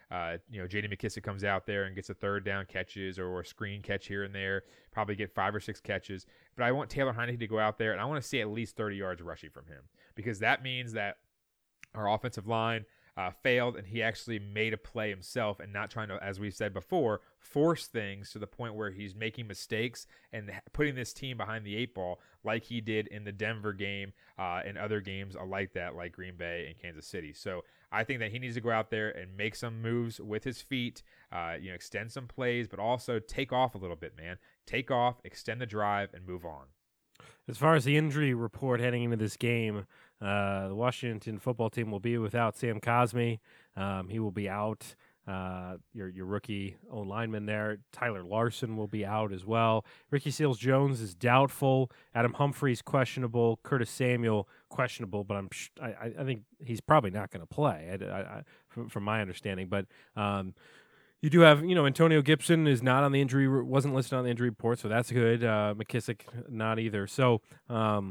uh, you know, J D McKissic comes out there and gets a third down catches or a screen catch here and there, probably get five or six catches. But I want Taylor Heinicke to go out there, and I want to see at least thirty yards rushing from him, because that means that our offensive line uh, failed, and he actually made a play himself and not trying to, as we said before, force things to the point where he's making mistakes and putting this team behind the eight ball like he did in the Denver game uh, and other games like that, like Green Bay and Kansas City. So I think that he needs to go out there and make some moves with his feet, uh, you know, extend some plays, but also take off a little bit, man. Take off, extend the drive, and move on. As far as the injury report heading into this game, uh, the Washington football team will be without Sam Cosmi. Um, he will be out. Uh, your your rookie O-lineman there, Tyler Larson, will be out as well. Ricky Seals-Jones is doubtful. Adam Humphries questionable. Curtis Samuel questionable, but I'm sh- I, I think he's probably not going to play, I, I, I, from, from my understanding. But um, you do have, you know, Antonio Gibson is not on the injury, wasn't listed on the injury report, so that's good. Uh, McKissic not either. So, um,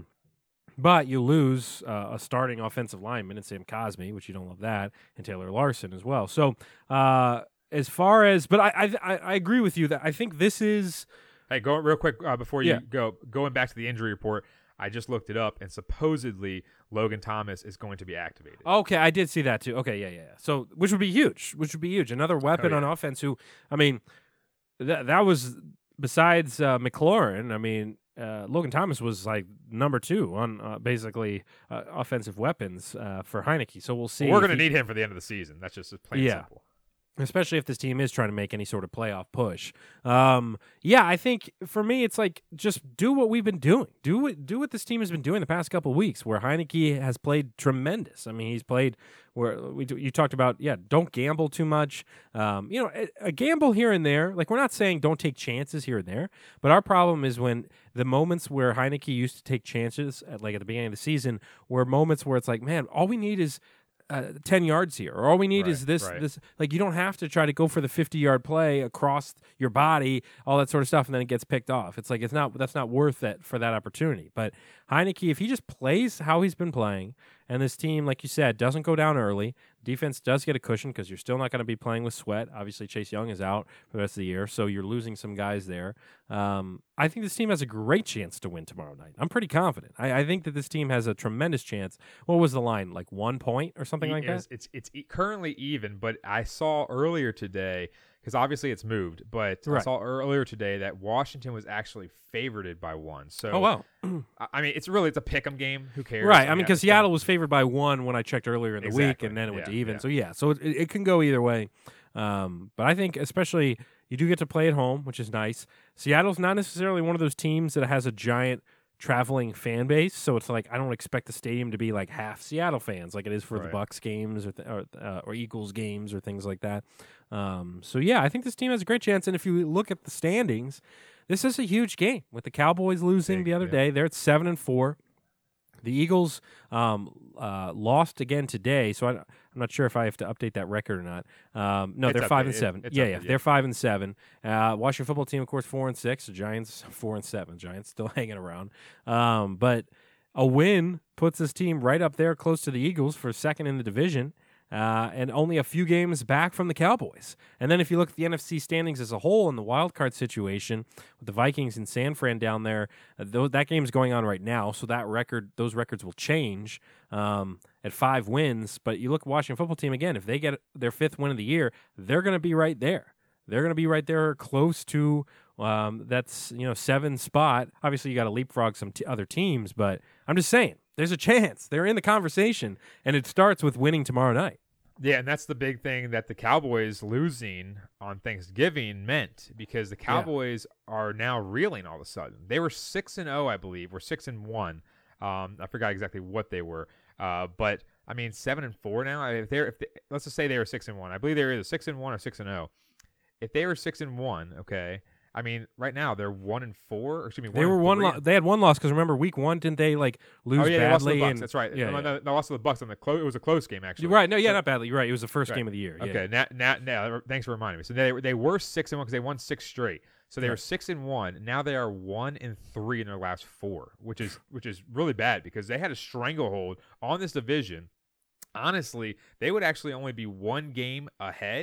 but you lose uh, a starting offensive lineman in Sam Cosmi, which you don't love that, and Taylor Larson as well. So, uh, as far as, but I, I I agree with you that I think this is. Hey, go real quick uh, before you Yeah. go. Going back to the injury report, I just looked it up, and supposedly Logan Thomas is going to be activated. Okay, I did see that too. Okay, yeah, yeah. yeah. So, which would be huge. Which would be huge. Another weapon Oh, yeah. on offense. Who, I mean, that that was besides uh, McLaurin. I mean, uh, Logan Thomas was like number two on uh, basically uh, offensive weapons uh, for Heinicke. So we'll see. Well, we're if going to he- need him for the end of the season. That's just plain Yeah. and simple. Especially if this team is trying to make any sort of playoff push. Um, yeah, I think for me, it's like just do what we've been doing. Do what do what this team has been doing the past couple of weeks, where Heinicke has played tremendous. I mean, he's played where we you talked about. Yeah, don't gamble too much. Um, you know, a, a gamble here and there. Like, we're not saying don't take chances here and there, but our problem is when the moments where Heinicke used to take chances, at, like at the beginning of the season, were moments where it's like, man, all we need is Uh, ten yards here, or all we need Right, is this right. this like, you don't have to try to go for the fifty yard play across your body, all that sort of stuff, and then it gets picked off. It's like, it's not that's not worth it for that opportunity. But Heinicke, if he just plays how he's been playing, and this team, like you said, doesn't go down early, defense does get a cushion because you're still not going to be playing with Sweat. Obviously, Chase Young is out for the rest of the year, so you're losing some guys there. Um, I think this team has a great chance to win tomorrow night. I'm pretty confident. I, I think that this team has a tremendous chance. What was the line? Like one point or something like It's, that? it's it's e- currently even, but I saw earlier today, because obviously it's moved, but I Right. saw earlier today that Washington was actually favored by one. So, Oh, wow. I I mean, it's really it's a pick'em game. Who cares? Right. I mean, yeah, because it's kinda- Seattle was favored by one when I checked earlier in the week, Exactly. and then it went Yeah, to even. yeah. So, yeah, so it, it can go either way. Um, but I think especially you do get to play at home, which is nice. Seattle's not necessarily one of those teams that has a giant traveling fan base, so it's like I don't expect the stadium to be like half Seattle fans like it is for the Right. Bucks games or th- or, uh, or Eagles games or things like that. Um, so yeah, I think this team has a great chance. And if you look at the standings, this is a huge game with the Cowboys losing Big, the other yeah. day. They're at seven and four. The Eagles um, uh, lost again today, so I, I'm not sure if I have to update that record or not. Um, no, It's they're five updated. and seven. It's yeah, updated, yeah, yeah. they're five and seven. Uh, Washington football team, of course, four and six. The Giants four and seven. Giants still hanging around, um, but a win puts this team right up there, close to the Eagles for second in the division. Uh, and only a few games back from the Cowboys. And then if you look at the N F C standings as a whole in the wild card situation with the Vikings and San Fran down there, uh, th- that game's going on right now, so that record, those records will change um, at five wins. But you look at Washington football team again, if they get their fifth win of the year, they're going to be right there. They're going to be right there, close to um, that's you know seven spot. Obviously, you got to leapfrog some t- other teams, but I'm just saying. There's a chance. They're in the conversation, and it starts with winning tomorrow night. Yeah, and that's the big thing that the Cowboys losing on Thanksgiving meant, because the Cowboys are now reeling all of a sudden. They were six and zero, I believe. We're six and one. Um, I forgot exactly what they were, uh, but I mean seven and four now. I mean, if they're if they, let's just say they were six and one. I believe they were either six and one or six and zero. If they were six and one, okay. I mean, right now they're one and four. Or excuse me, one They were and one. three. Lo- they had one loss because remember week one didn't they like lose Oh yeah, they lost to badly? the Bucks. and, That's right. Yeah, no, yeah. no, they lost to the Bucks on the close. It was a close game actually. You're right. No, yeah, So- not badly. You're right. It was the first Right. game of the year. Yeah. Okay, now, now, now, thanks for reminding me. So they were they were six and one because they won six straight. So they Right. were six and one. Now they are one and three in their last four, which is which is really bad because they had a stranglehold on this division. Honestly, they would actually only be one game ahead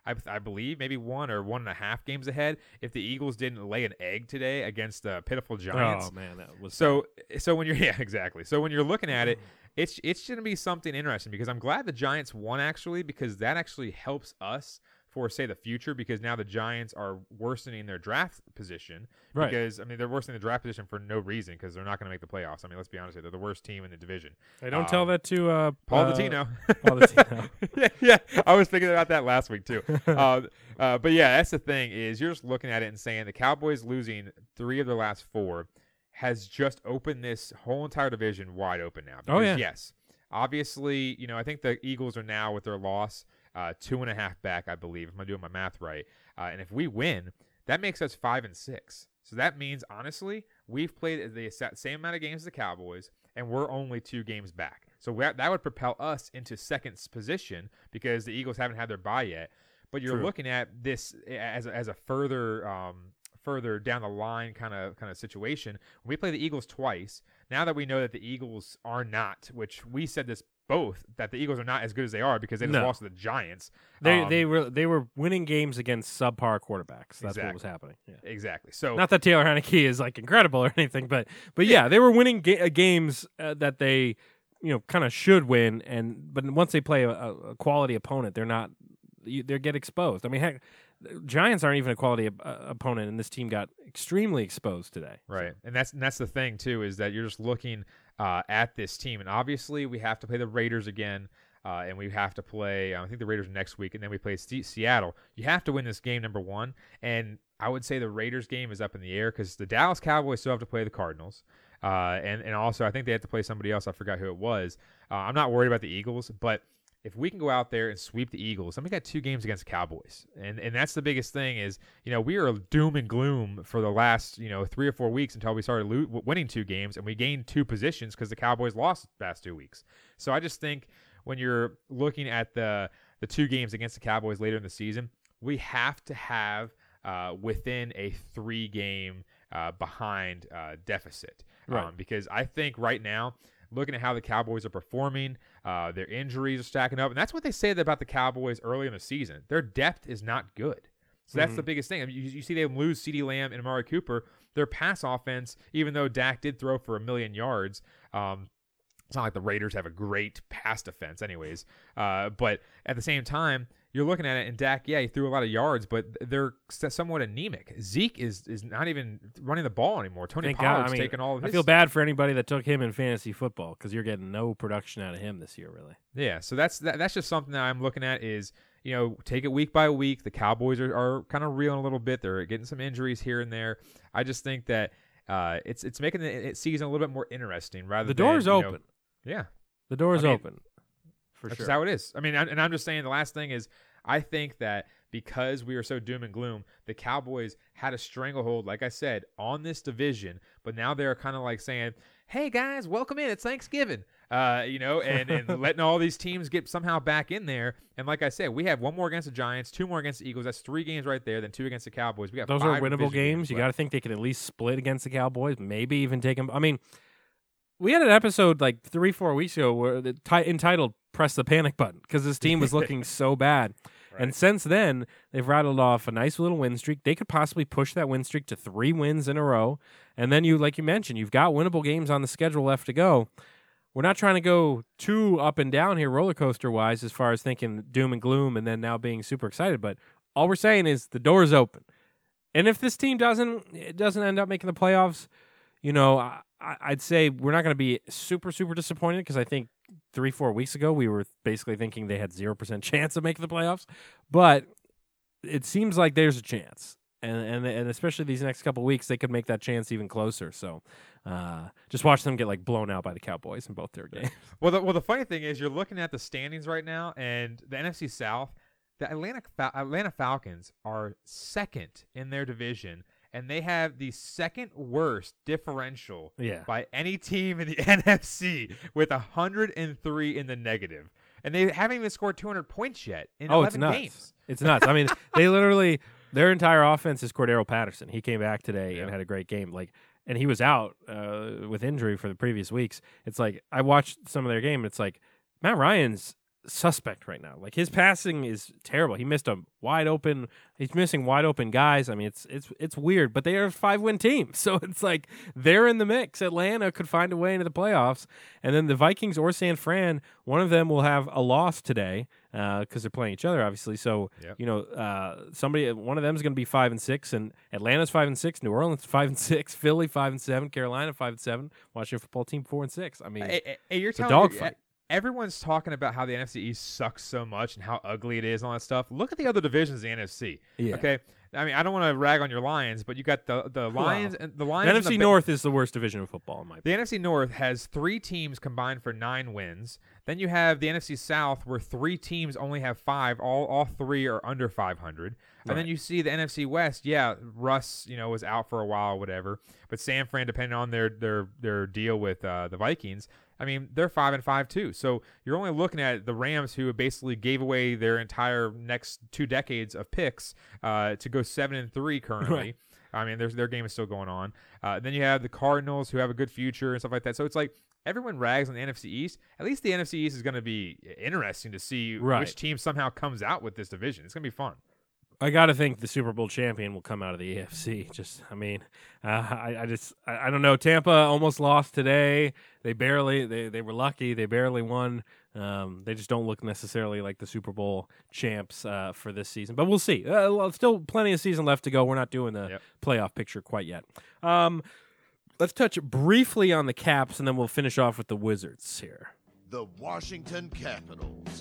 I, I believe, maybe one or one and a half games ahead if the Eagles didn't lay an egg today against the pitiful Giants. Oh man, that was so. Bad. So when you're yeah exactly. So when you're looking at it, it's it's going to be something interesting because I'm glad the Giants won actually because that actually helps us for, say, the future, because now the Giants are worsening their draft position. Right. Because, I mean, they're worsening the draft position for no reason because they're not going to make the playoffs. I mean, let's be honest here. They're the worst team in the division. Hey, don't um, tell that to uh, Paul uh, Dottino. Paul Dottino. yeah, yeah, I was thinking about that last week, too. uh, uh, but, yeah, that's the thing is you're just looking at it and saying the Cowboys losing three of their last four has just opened this whole entire division wide open now. Because, oh, yeah. yes, obviously, you know, I think the Eagles are now with their loss – Uh, two and a half back, I believe, if I'm doing my math right. Uh, and if we win, that makes us five and six. So that means, honestly, we've played the same amount of games as the Cowboys, and we're only two games back. So that would propel us into second position because the Eagles haven't had their bye yet. But you're True. looking at this as a, as a further um, further down the line kind of kind of situation. When we play the Eagles twice, now that we know that the Eagles are not, which we said this both, that the Eagles are not as good as they are because they just No. lost to the Giants. They um, they were they were winning games against subpar quarterbacks. That's exactly. what was happening. Yeah. Exactly. So not that Taylor Heineke is like incredible or anything, but but yeah, they were winning ga- games uh, that they you know kind of should win, and but once they play a, a quality opponent, they're not you, they get exposed. I mean, heck, Giants aren't even a quality uh, opponent, and this team got extremely exposed today. Right, and that's and that's the thing too is that you're just looking uh, at this team, and obviously we have to play the Raiders again, uh, and we have to play. Um, I think the Raiders next week, and then we play C- Seattle. You have to win this game, number one, and I would say the Raiders game is up in the air because the Dallas Cowboys still have to play the Cardinals, uh, and and also I think they have to play somebody else. I forgot who it was. Uh, I'm not worried about the Eagles, but if we can go out there and sweep the Eagles, then we got two games against the Cowboys. And and that's the biggest thing is, you know, we were doom and gloom for the last, you know, three or four weeks until we started lo- winning two games, and we gained two positions because the Cowboys lost the past two weeks. So I just think when you're looking at the the two games against the Cowboys later in the season, we have to have uh, within a three-game uh, behind uh, deficit. Right. Um, because I think right now, looking at how the Cowboys are performing, uh, their injuries are stacking up. And that's what they said about the Cowboys early in the season. Their depth is not good. So that's Mhm. the biggest thing. I mean, you, you see them lose CeeDee Lamb and Amari Cooper. Their pass offense, even though Dak did throw for a million yards, um, it's not like the Raiders have a great pass defense anyways. Uh, but at the same time, you're looking at it, and Dak, yeah, he threw a lot of yards, but they're somewhat anemic. Zeke is is not even running the ball anymore. Tony Thank Pollard's God. I mean, taking all of his. I feel bad for anybody that took him in fantasy football because you're getting no production out of him this year, really. Yeah, so that's that, that's just something that I'm looking at is, you know, take it week by week. The Cowboys are, are kind of reeling a little bit. They're getting some injuries here and there. I just think that uh, it's it's making the season a little bit more interesting rather The than, door's you know- open. yeah. The door's I mean, open. For That's sure. just how it is. I mean, I, and I'm just saying the last thing is I think that because we are so doom and gloom, the Cowboys had a stranglehold, like I said, on this division, but now they're kind of like saying, hey, guys, welcome in. It's Thanksgiving, uh, you know, and, and letting all these teams get somehow back in there. And like I said, we have one more against the Giants, two more against the Eagles. That's three games right there, then two against the Cowboys. We got Those five are winnable division games. You left. got to think they could at least split against the Cowboys, maybe even take them. I mean, we had an episode like three, four weeks ago where the ti- entitled "Press the Panic Button" because this team was looking so bad. Right. And since then, they've rattled off a nice little win streak. They could possibly push that win streak to three wins in a row. And then you, like you mentioned, you've got winnable games on the schedule left to go. We're not trying to go too up and down here, roller coaster wise, as far as thinking doom and gloom and then now being super excited. But all we're saying is the door's open. And if this team doesn't it doesn't end up making the playoffs, you know, I, I'd say we're not going to be super, super disappointed because I think three, four weeks ago we were basically thinking they had zero percent chance of making the playoffs. But it seems like there's a chance. And and and especially these next couple weeks, they could make that chance even closer. So uh, just watch them get like blown out by the Cowboys in both their games. Well, the, well, the funny thing is you're looking at the standings right now, and the N F C South, the Atlanta Fal- Atlanta Falcons are second in their division, and they have the second worst differential Yeah. by any team in the N F C with one hundred three in the negative. And they haven't even scored two hundred points yet in Oh, it's eleven nuts. games. It's nuts. I mean, they literally, their entire offense is Cordero Patterson. He came back today Yeah. and had a great game. Like, and he was out uh, with injury for the previous weeks. It's like, I watched some of their game, and it's like, Matt Ryan's suspect right now. Like his passing is terrible. He missed a wide open. He's missing wide open guys. I mean, it's it's it's weird. But they are a five win team, so it's like they're in the mix. Atlanta could find a way into the playoffs, and then the Vikings or San Fran, one of them will have a loss today because uh, they're playing each other, obviously. So yep. you know, uh, somebody one of them is going to be five and six, and Atlanta's five and six, New Orleans five and six, Philly five and seven, Carolina five and seven, Washington Football Team four and six. I mean, hey, hey, you're it's a telling dogfight. Everyone's talking about how the N F C East sucks so much and how ugly it is and all that stuff. Look at the other divisions of the N F C. Yeah. Okay, I mean, I don't want to rag on your Lions, but you got the the Lions well, and the Lions. The N F C the, North is the worst division of football, in my opinion. The N F C North has three teams combined for nine wins. Then you have the N F C South, where three teams only have five. All all three are under five hundred. And right. then you see the N F C West. Yeah, Russ, you know, was out for a while, or whatever. But San Fran, depending on their their their deal with uh, the Vikings, I mean, they're five and five too. So you're only looking at the Rams, who basically gave away their entire next two decades of picks uh, to go seven and three currently. Right. I mean, their their game is still going on. Uh, then you have the Cardinals, who have a good future and stuff like that. So it's like everyone rags on the N F C East. At least the N F C East is going to be interesting to see right. which team somehow comes out with this division. It's going to be fun. I got to think the Super Bowl champion will come out of the A F C. Just, I mean, uh, I, I just, I, I don't know. Tampa almost lost today. They barely, they, they were lucky. They barely won. Um, they just don't look necessarily like the Super Bowl champs uh, for this season. But we'll see. Uh, well, still plenty of season left to go. We're not doing the yep. playoff picture quite yet. Um, let's touch briefly on the Caps, and then we'll finish off with the Wizards here. The Washington Capitals.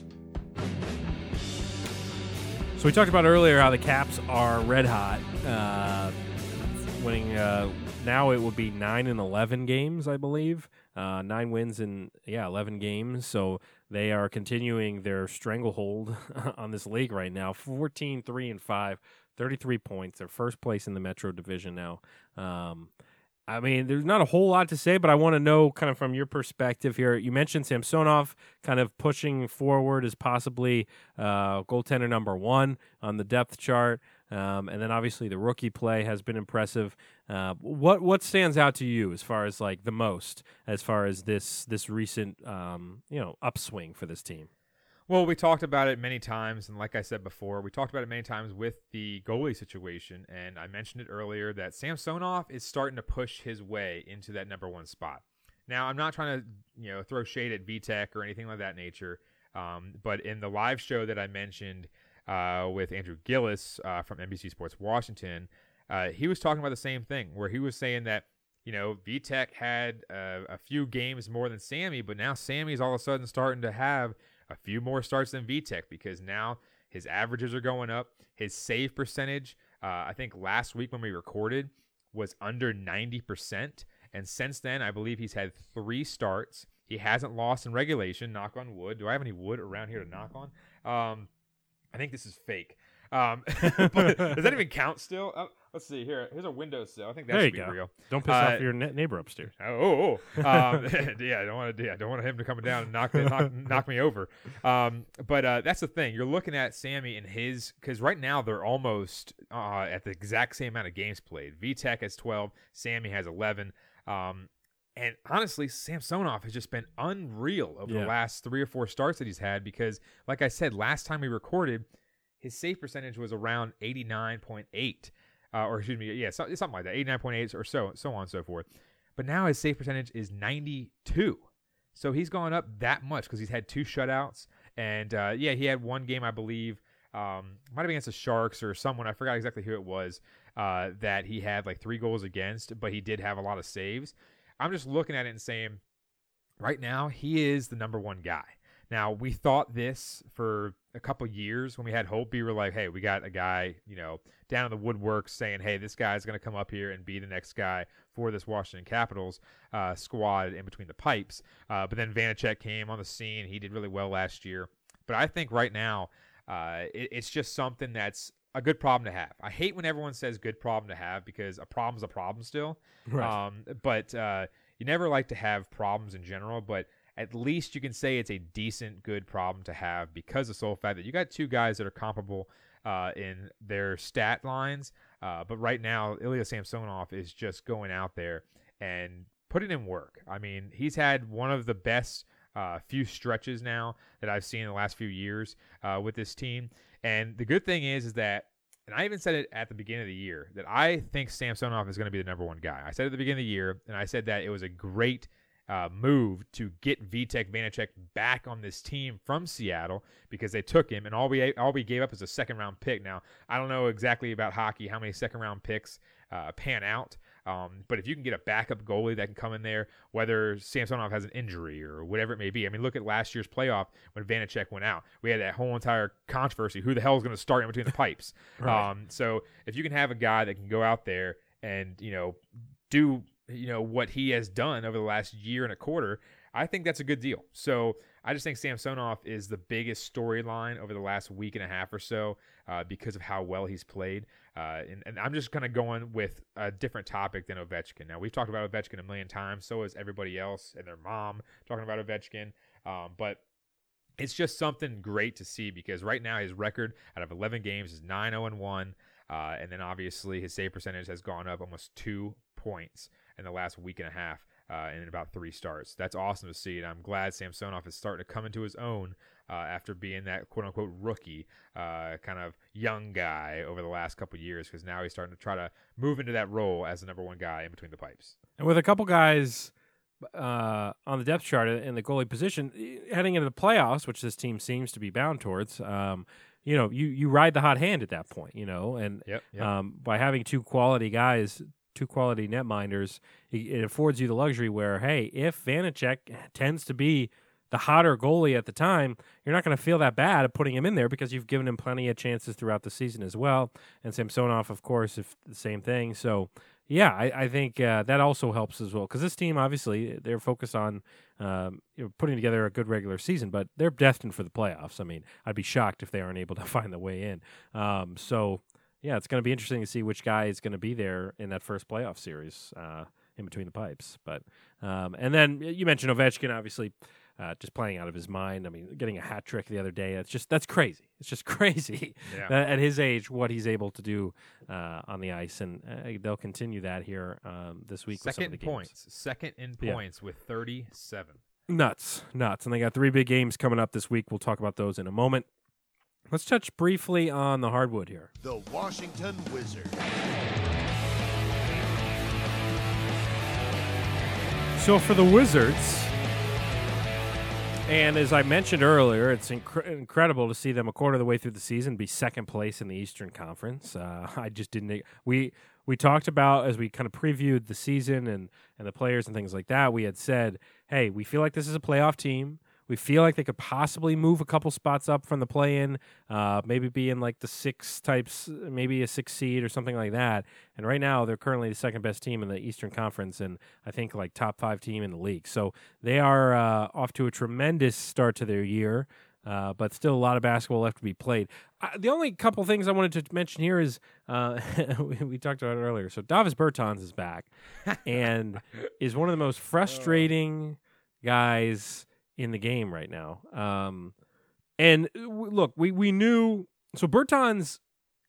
So we talked about earlier how the Caps are red hot, uh, winning. Uh, now it would be nine and eleven games, I believe. Uh, nine wins in yeah eleven games. So they are continuing their stranglehold on this league right now. fourteen, three and five, thirty-three points. They're first place in the Metro Division now. Um, I mean, there's not a whole lot to say, but I want to know kind of from your perspective here. You mentioned Samsonov kind of pushing forward as possibly uh, goaltender number one on the depth chart. Um, and then obviously the rookie play has been impressive. Uh, what what stands out to you as far as like the most, as far as this this recent um, you know upswing for this team? Well, we talked about it many times, and like I said before, we talked about it many times with the goalie situation, and I mentioned it earlier that Samsonov is starting to push his way into that number one spot. Now, I'm not trying to you know throw shade at V TEC or anything like that nature, um, but in the live show that I mentioned uh, with Andrew Gillis uh, from N B C Sports Washington, uh, he was talking about the same thing, where he was saying that you know V TEC had uh, a few games more than Sammy, but now Sammy's all of a sudden starting to have a few more starts than V TEC because now his averages are going up. His save percentage, uh, I think last week when we recorded, was under ninety percent. And since then, I believe he's had three starts. He hasn't lost in regulation, knock on wood. Do I have any wood around here to knock on? Um, I think this is fake. Um, but does that even count still? Oh, let's see here. Here's a windowsill. I think that there should you be go. real. Don't piss uh, off your ne- neighbor upstairs. Oh, oh, oh. Um, yeah, I don't want to. Yeah, I don't want him to come down and knock knock, knock me over. Um, but uh, that's the thing. You're looking at Sammy and his because right now they're almost uh, at the exact same amount of games played. V TEC has twelve. Sammy has eleven. Um, and honestly, Samsonov has just been unreal over yeah. the last three or four starts that he's had because, like I said, last time we recorded, his save percentage was around eighty-nine point eight, uh, or excuse me, yeah, so, something like that, eighty-nine point eight or so, so on and so forth. But now his save percentage is ninety-two. So he's gone up that much because he's had two shutouts. And, uh, yeah, he had one game, I believe, um, might have been against the Sharks or someone, I forgot exactly who it was, uh, that he had like three goals against, but he did have a lot of saves. I'm just looking at it and saying, right now, he is the number one guy. Now, we thought this for a couple years when we had Holtby. We were like, hey, we got a guy, you know, down in the woodwork saying, hey, this guy's going to come up here and be the next guy for this Washington Capitals uh, squad in between the pipes. Uh, but then Vanacek came on the scene. He did really well last year. But I think right now uh, it, it's just something that's a good problem to have. I hate when everyone says good problem to have because a problem's a problem still. Right. Um, but uh, you never like to have problems in general, but at least you can say it's a decent, good problem to have because of the sole fact that you got two guys that are comparable uh, in their stat lines. Uh, but right now, Ilya Samsonov is just going out there and putting in work. I mean, he's had one of the best uh, few stretches now that I've seen in the last few years uh, with this team. And the good thing is, is that, and I even said it at the beginning of the year, that I think Samsonov is going to be the number one guy. I said at the beginning of the year, and I said that it was a great uh, move to get Vitek Vanacek back on this team from Seattle because they took him, and all we all we gave up is a second-round pick. Now, I don't know exactly about hockey how many second-round picks uh, pan out, um, but if you can get a backup goalie that can come in there, whether Samsonov has an injury or whatever it may be. I mean, look at last year's playoff when Vanacek went out. We had that whole entire controversy. Who the hell is going to start in between the pipes? Right. Um, so if you can have a guy that can go out there and, you know, do, you know, what he has done over the last year and a quarter, I think that's a good deal. So I just think Samsonov is the biggest storyline over the last week and a half or so uh, because of how well he's played. Uh, and, and I'm just kind of going with a different topic than Ovechkin. Now, we've talked about Ovechkin a million times. So has everybody else and their mom talking about Ovechkin. Um, but it's just something great to see because right now his record out of eleven games is nine oh one. Uh, and then obviously his save percentage has gone up almost two points in the last week and a half. Uh, and in about three starts. That's awesome to see, and I'm glad Samsonov is starting to come into his own uh, after being that quote-unquote rookie, uh, kind of young guy over the last couple of years, because now he's starting to try to move into that role as the number one guy in between the pipes. And with a couple guys uh, on the depth chart in the goalie position, heading into the playoffs, which this team seems to be bound towards, um, you know, you, you ride the hot hand at that point, you know, and yep, yep. Um, by having two quality guys two quality netminders, it affords you the luxury where, hey, if Vanacek tends to be the hotter goalie at the time, you're not going to feel that bad at putting him in there because you've given him plenty of chances throughout the season as well. And Samsonov, of course, if the same thing. So, yeah, I, I think uh, that also helps as well because this team, obviously, they're focused on um, you know, putting together a good regular season, but they're destined for the playoffs. I mean, I'd be shocked if they aren't able to find the way in. Um, so, yeah, it's going to be interesting to see which guy is going to be there in that first playoff series uh, in between the pipes. But um, and then you mentioned Ovechkin, obviously, uh, just playing out of his mind. I mean, getting a hat trick the other day. It's just that's crazy. It's just crazy yeah. uh, at his age what he's able to do uh, on the ice, and uh, they'll continue that here um, this week. Second with in some of the points, games. second in Yeah. points with thirty-seven. Nuts, nuts, and they got three big games coming up this week. We'll talk about those in a moment. Let's touch briefly on the hardwood here. The Washington Wizards. So for the Wizards, and as I mentioned earlier, it's inc- incredible to see them a quarter of the way through the season be second place in the Eastern Conference. Uh, I just didn't. We we talked about as we kind of previewed the season and and the players and things like that. We had said, hey, we feel like this is a playoff team. We feel like they could possibly move a couple spots up from the play-in, uh, maybe be in like the six types, maybe a six seed or something like that. And right now, they're currently the second best team in the Eastern Conference, and I think like top five team in the league. So they are uh, off to a tremendous start to their year, uh, but still a lot of basketball left to be played. Uh, the only couple things I wanted to mention here is uh, we, we talked about it earlier. So Davis Bertans is back and is one of the most frustrating guys in the game right now. Um, and w- look, we, we knew, so Bertans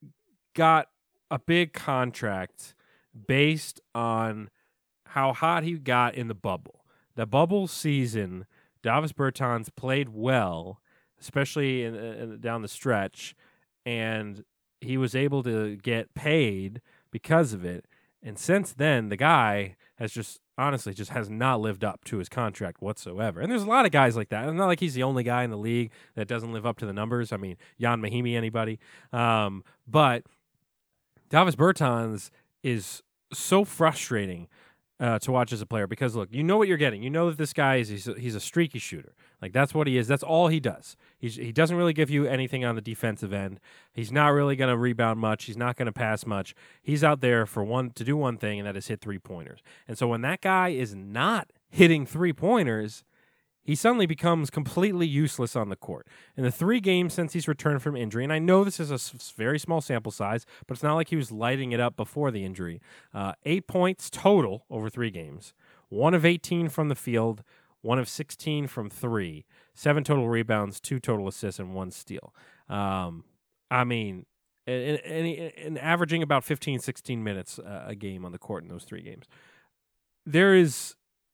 got a big contract based on how hot he got in the bubble. The bubble season, Davis Bertans played well, especially in, in, down the stretch, and he was able to get paid because of it. And since then, the guy has just honestly just has not lived up to his contract whatsoever. And there's a lot of guys like that. It's not like he's the only guy in the league that doesn't live up to the numbers. I mean, Jan Mahimi, anybody. Um, but Davis Bertans is so frustrating uh, to watch as a player because, look, you know what you're getting. You know that this guy is he's a, he's a streaky shooter. Like, that's what he is. That's all he does. He's, he doesn't really give you anything on the defensive end. He's not really going to rebound much. He's not going to pass much. He's out there for one to do one thing, and that is hit three-pointers. And so when that guy is not hitting three-pointers, he suddenly becomes completely useless on the court. In the three games since he's returned from injury, and I know this is a s- very small sample size, but it's not like he was lighting it up before the injury. Uh, eight points total over three games. One of eighteen from the field, one of sixteen from three, seven total rebounds, two total assists, and one steal. Um, I mean, and, and, and averaging about fifteen, sixteen minutes uh, a game on the court in those three games. There is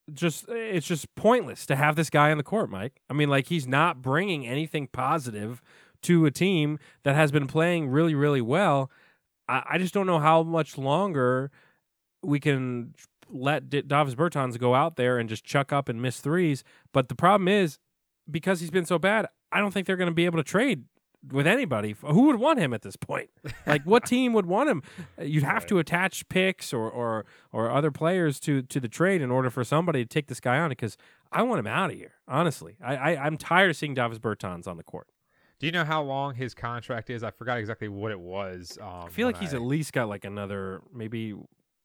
just it's just pointless to have this guy on the court, Mike. I mean, like, he's not bringing anything positive to a team that has been playing really, really well. I, I just don't know how much longer we can let D- Davis Bertans go out there and just chuck up and miss threes. But the problem is, because he's been so bad, I don't think they're going to be able to trade with anybody. Who would want him at this point? Like, what team would want him? You'd have right. to attach picks or, or or other players to to the trade in order for somebody to take this guy on, because I want him out of here, honestly. I, I, I'm tired of seeing Davis Bertans on the court. Do you know how long his contract is? I forgot exactly what it was. Um, I feel like he's I, at least got like another, maybe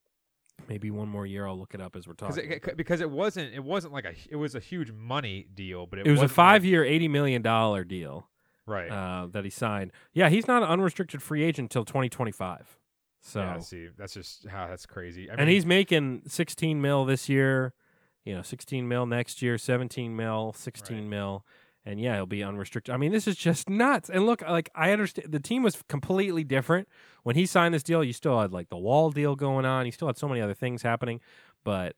maybe one more year. I'll look it up as we're talking. It, because it wasn't it wasn't like a it was a huge money deal, but it, it was a five-year, like, eighty million dollars deal. Right. Uh, that he signed. Yeah, he's not an unrestricted free agent until twenty twenty-five. So yeah, see, that's just how that's crazy. I and mean, he's making sixteen mil this year, you know, sixteen mil next year, seventeen mil, sixteen right. mil, and yeah, he'll be unrestricted. I mean, this is just nuts. And look, like, I understand the team was completely different when he signed this deal. You still had like the Wall deal going on. You still had so many other things happening, but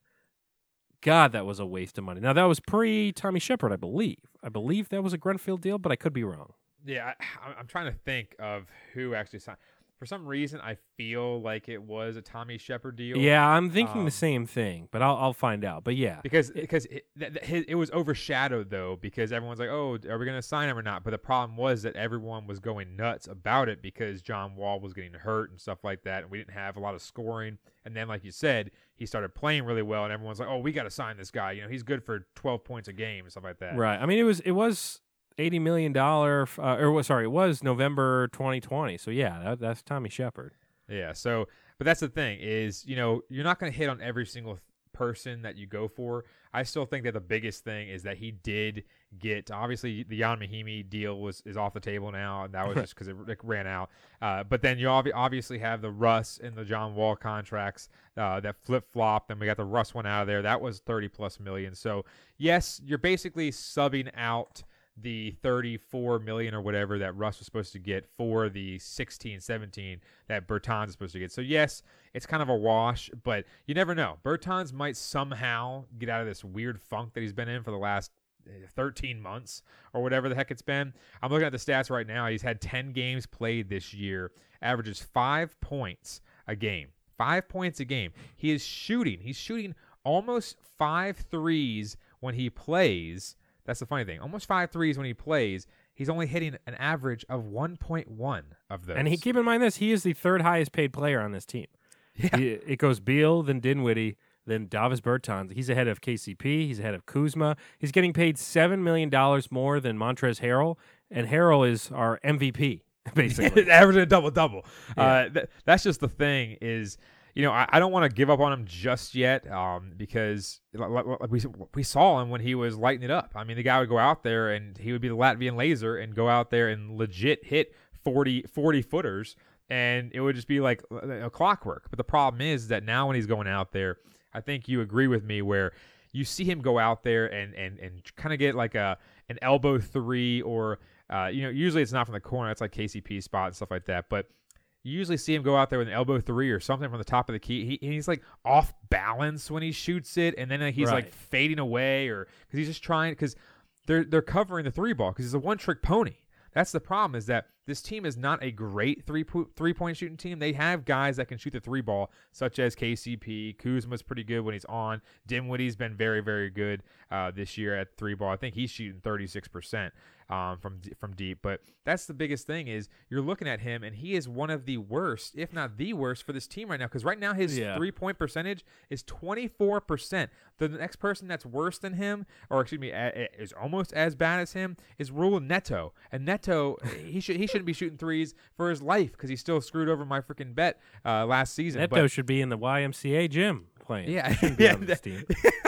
God, that was a waste of money. Now, that was pre Tommy Shepard, I believe. I believe that was a Grunfeld deal, but I could be wrong. Yeah, I, I'm trying to think of who actually signed. For some reason, I feel like it was a Tommy Shepard deal. Yeah, I'm thinking um, the same thing, but I'll I'll find out. But yeah, because because it, it, it was overshadowed though, because everyone's like, oh, are we going to sign him or not? But the problem was that everyone was going nuts about it because John Wall was getting hurt and stuff like that, and we didn't have a lot of scoring. And then, like you said, he started playing really well, and everyone's like, oh, we got to sign this guy. You know, he's good for twelve points a game and stuff like that. Right. I mean, it was it was. eighty million dollars, uh, or sorry, it was November twenty twenty. So, yeah, that, that's Tommy Shepard. Yeah, so, but that's the thing is, you know, you're not going to hit on every single th- person that you go for. I still think that the biggest thing is that he did get, obviously, the Jan Mahimi deal was is off the table now, and that was just because it, it ran out. Uh, but then you ob- obviously have the Russ and the John Wall contracts uh, that flip-flopped, and we got the Russ one out of there. That was thirty-plus million. So, yes, you're basically subbing out the thirty-four million or whatever that Russ was supposed to get for the sixteen seventeen that Bertans is supposed to get. So yes, it's kind of a wash, but you never know. Bertans might somehow get out of this weird funk that he's been in for the last thirteen months or whatever the heck it's been. I'm looking at the stats right now. He's had ten games played this year, averages five points a game. Five points a game. He is shooting. He's shooting almost five threes when he plays. That's the funny thing. Almost five threes when he plays. He's only hitting an average of one point one of those. And he, keep in mind this, he is the third highest paid player on this team. Yeah. He, it goes Beal, then Dinwiddie, then Davis Bertans. He's ahead of K C P. He's ahead of Kuzma. He's getting paid seven million dollars more than Montrezl Harrell, and Harrell is our M V P, basically. Averaging a double-double. Yeah. Uh, th- that's just the thing is, you know, I, I don't want to give up on him just yet um, because we we saw him when he was lighting it up. I mean, the guy would go out there and he would be the Latvian laser and go out there and legit hit forty, forty footers, and it would just be like a clockwork. But the problem is that now when he's going out there, I think you agree with me where you see him go out there and and, and kind of get like a an elbow three or, uh, you know, usually it's not from the corner. It's like K C P spot and stuff like that. But you usually see him go out there with an elbow three or something from the top of the key. He, he's like off balance when he shoots it, and then he's right. like fading away, or because he's just trying because they're they're covering the three ball because he's a one trick pony. That's the problem, is that this team is not a great three po- three point shooting team. They have guys that can shoot the three ball, such as K C P. Kuzma's pretty good when he's on. Dinwiddie's been very very good uh, this year at three ball. I think he's shooting thirty-six percent. Um, from from deep, but that's the biggest thing is you're looking at him and he is one of the worst, if not the worst, for this team right now. Because right now his yeah. three point percentage is twenty-four percent. The next person that's worse than him, or excuse me, a, a, is almost as bad as him, is Raul Neto. And Neto, he should he shouldn't be shooting threes for his life because he still screwed over my freaking bet uh, last season. Neto but, should be in the Y M C A gym playing. Yeah, he shouldn't be yeah, on this team.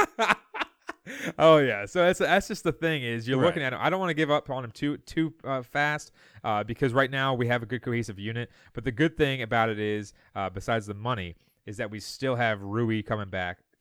Oh yeah, so that's that's just the thing is you're right. looking at him. I don't want to give up on him too too uh, fast uh, because right now we have a good cohesive unit. But the good thing about it is, uh, besides the money, is that we still have Rui coming back.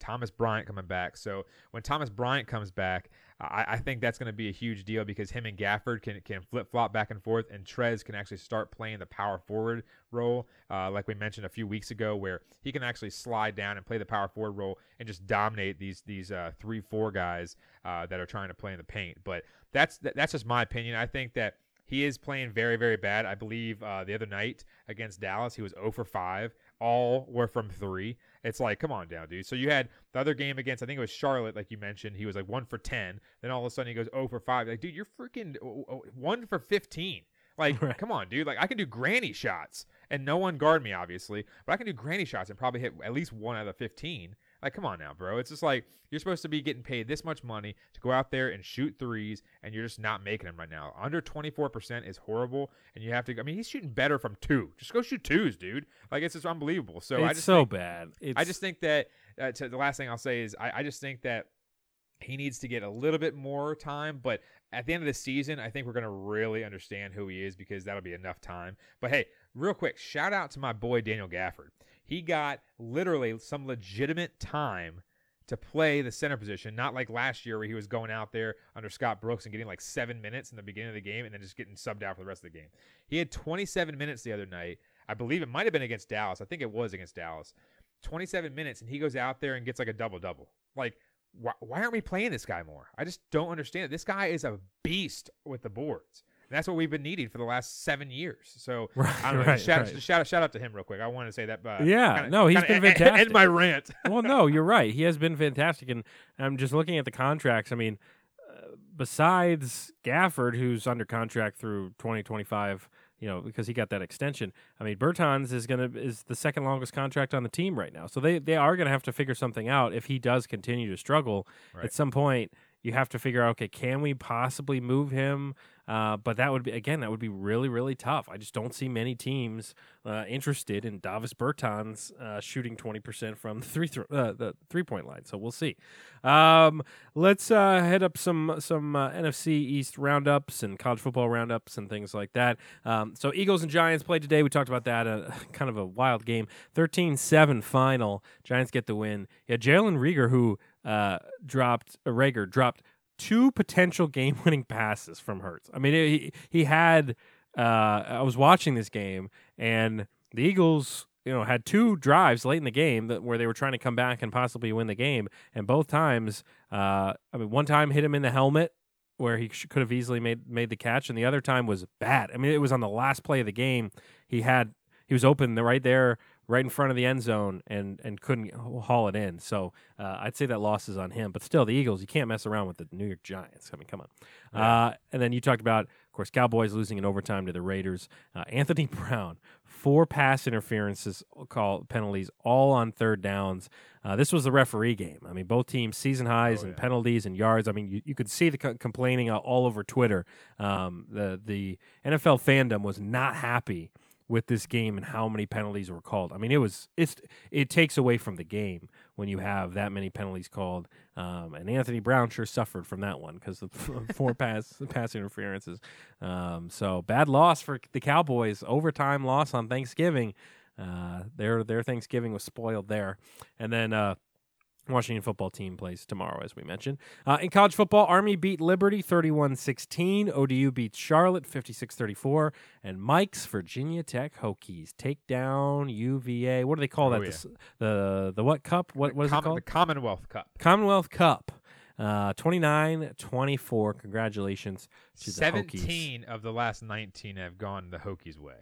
Thomas Bryant coming back. So when Thomas Bryant comes back, I, I think that's going to be a huge deal because him and Gafford can can flip-flop back and forth, and Trez can actually start playing the power forward role, uh, like we mentioned a few weeks ago, where he can actually slide down and play the power forward role and just dominate these these uh, three, four guys uh, that are trying to play in the paint. But that's that's just my opinion. I think that he is playing very, very bad. I believe uh, the other night against Dallas, he was zero for five. All were from three. It's like, come on down, dude. So you had the other game against, I think it was Charlotte, like you mentioned. He was like one for ten. Then all of a sudden he goes zero for five. Like, dude, you're freaking one for fifteen. Like, right. Come on, dude. Like, I can do granny shots, and no one guard me, obviously. But I can do granny shots and probably hit at least one out of fifteen. Like, come on now, bro. It's just like you're supposed to be getting paid this much money to go out there and shoot threes, and you're just not making them right now. Under twenty-four percent is horrible, and you have to – I mean, he's shooting better from two. Just go shoot twos, dude. Like, it's just unbelievable. So it's I just so think, bad. It's... I just think that uh, – to, the last thing I'll say is I, I just think that he needs to get a little bit more time, but at the end of the season, I think we're going to really understand who he is because that'll be enough time. But, hey, real quick, shout out to my boy Daniel Gafford. He got literally some legitimate time to play the center position, not like last year where he was going out there under Scott Brooks and getting like seven minutes in the beginning of the game and then just getting subbed out for the rest of the game. He had twenty-seven minutes the other night. I believe it might have been against Dallas. I think it was against Dallas. twenty-seven minutes, and he goes out there and gets like a double-double. Like, why, why aren't we playing this guy more? I just don't understand it. This guy is a beast with the boards. And that's what we've been needing for the last seven years. So right, I don't know. right, shout, right. shout, shout out to him real quick. I want to say that. Uh, yeah, kinda, no, he's kinda been end, fantastic. End my rant. Well, no, you're right. He has been fantastic. And I'm just looking at the contracts. I mean, uh, besides Gafford, who's under contract through twenty twenty-five, you know, because he got that extension. I mean, Bertans is gonna is the second longest contract on the team right now. So they, they are going to have to figure something out if he does continue to struggle. Right. At some point, you have to figure out, okay, can we possibly move him? Uh, but that would be, again, that would be really, really tough. I just don't see many teams uh, interested in Davis Bertans uh, shooting twenty percent from the three th- uh, the three point line. So we'll see. Um, let's uh, head up some some uh, N F C East roundups and college football roundups and things like that. Um, so Eagles and Giants played today. We talked about that. Uh, kind of a wild game. thirteen seven final. Giants get the win. Yeah, Jalen Reagor, who uh, dropped uh, Reagor dropped. two potential game-winning passes from Hurts. I mean, he he had. Uh, I was watching this game, and the Eagles, you know, had two drives late in the game that where they were trying to come back and possibly win the game, and both times, uh, I mean, one time hit him in the helmet where he sh- could have easily made made the catch, and the other time was bad. I mean, it was on the last play of the game. He had he was open right there, right in front of the end zone, and and couldn't haul it in. So uh, I'd say that loss is on him. But still, the Eagles, you can't mess around with the New York Giants. I mean, come on. Yeah. Uh, and then you talked about, of course, Cowboys losing in overtime to the Raiders. Uh, Anthony Brown, four pass interferences, call penalties, all on third downs. Uh, this was the referee game. I mean, both teams season highs oh, and yeah. penalties and yards. I mean, you, you could see the co- complaining all over Twitter. Um, the the N F L fandom was not happy with this game and how many penalties were called. I mean, it was it's it takes away from the game when you have that many penalties called. Um, and Anthony Brown sure suffered from that one because of four pass pass interferences. Um, so bad loss for the Cowboys. Overtime loss on Thanksgiving. Uh, their their Thanksgiving was spoiled there. And then uh, Washington football team plays tomorrow, as we mentioned. Uh, in college football, Army beat Liberty thirty-one sixteen. O D U beats Charlotte fifty-six thirty-four. And Mike's Virginia Tech Hokies take down U V A. What do they call oh, that? Yeah. The, the the what cup? What, what is Com- it called? The Commonwealth Cup. Commonwealth Cup. Uh, twenty-nine twenty-four. Congratulations to the Hokies. seventeen of the last nineteen have gone the Hokies' way.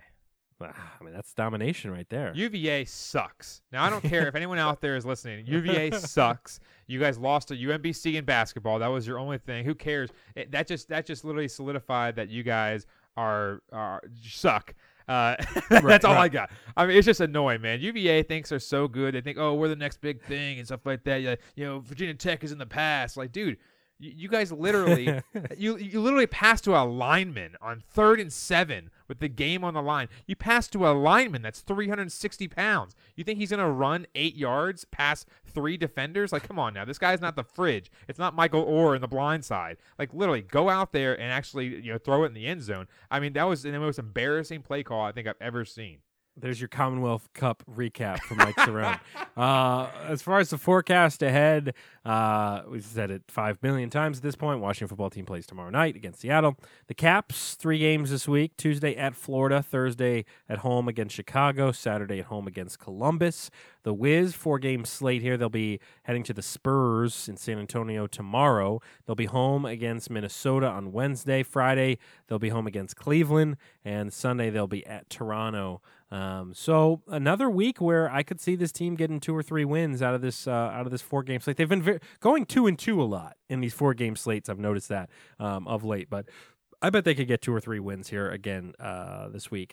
I mean, that's domination right there. U V A sucks. Now, I don't care if anyone out there is listening. U V A sucks. You guys lost to U M B C in basketball. That was your only thing. Who cares? It, that just that just literally solidified that you guys are, are suck. Uh, that's right, all right. I got. I mean, it's just annoying, man. U V A thinks they're so good. They think, oh, we're the next big thing and stuff like that. You know, Virginia Tech is in the past. Like, dude, you, you guys literally, you you literally passed to a lineman on third and seven with the game on the line. You pass to a lineman that's three hundred sixty pounds. You think he's going to run eight yards past three defenders? Like, come on now. This guy's not the fridge. It's not Michael Orr in The Blind Side. Like, literally, go out there and actually, you know, throw it in the end zone. I mean, that was the most embarrassing play call I think I've ever seen. There's your Commonwealth Cup recap from Mike Cerrone. uh, as far as the forecast ahead, uh, we've said it five million times at this point. Washington football team plays tomorrow night against Seattle. The Caps, three games this week. Tuesday at Florida, Thursday at home against Chicago, Saturday at home against Columbus. The Wiz, four-game slate here. They'll be heading to the Spurs in San Antonio tomorrow. They'll be home against Minnesota on Wednesday. Friday, they'll be home against Cleveland. And Sunday, they'll be at Toronto. Um, so another week where I could see this team getting two or three wins out of this uh, out of this four-game slate. They've been ve- going two and two a lot in these four-game slates. I've noticed that um, of late. But I bet they could get two or three wins here again uh, this week.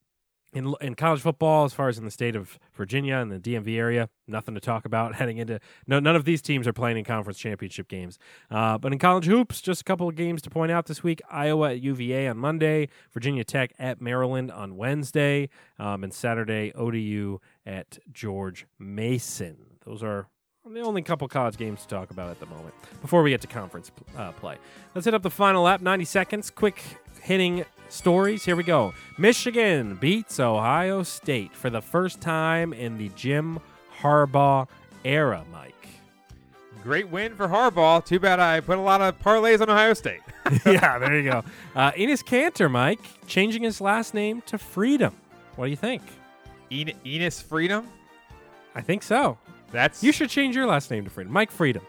In in college football, as far as in the state of Virginia and the D M V area, nothing to talk about heading into no none of these teams are playing in conference championship games. Uh, but in college hoops, just a couple of games to point out this week: Iowa at U V A on Monday, Virginia Tech at Maryland on Wednesday, um, and Saturday O D U at George Mason. Those are the only couple college games to talk about at the moment before we get to conference uh, play. Let's hit up the final lap, ninety seconds, quick hitting stories. Here we go. Michigan beats Ohio State for the first time in the Jim Harbaugh era, Mike. Great win for Harbaugh. Too bad I put a lot of parlays on Ohio State. Yeah, there you go. Uh, Enes Kanter, Mike, changing his last name to Freedom. What do you think? En- Enes Freedom? I think so. That's You should change your last name to Freedom. Mike Freedom.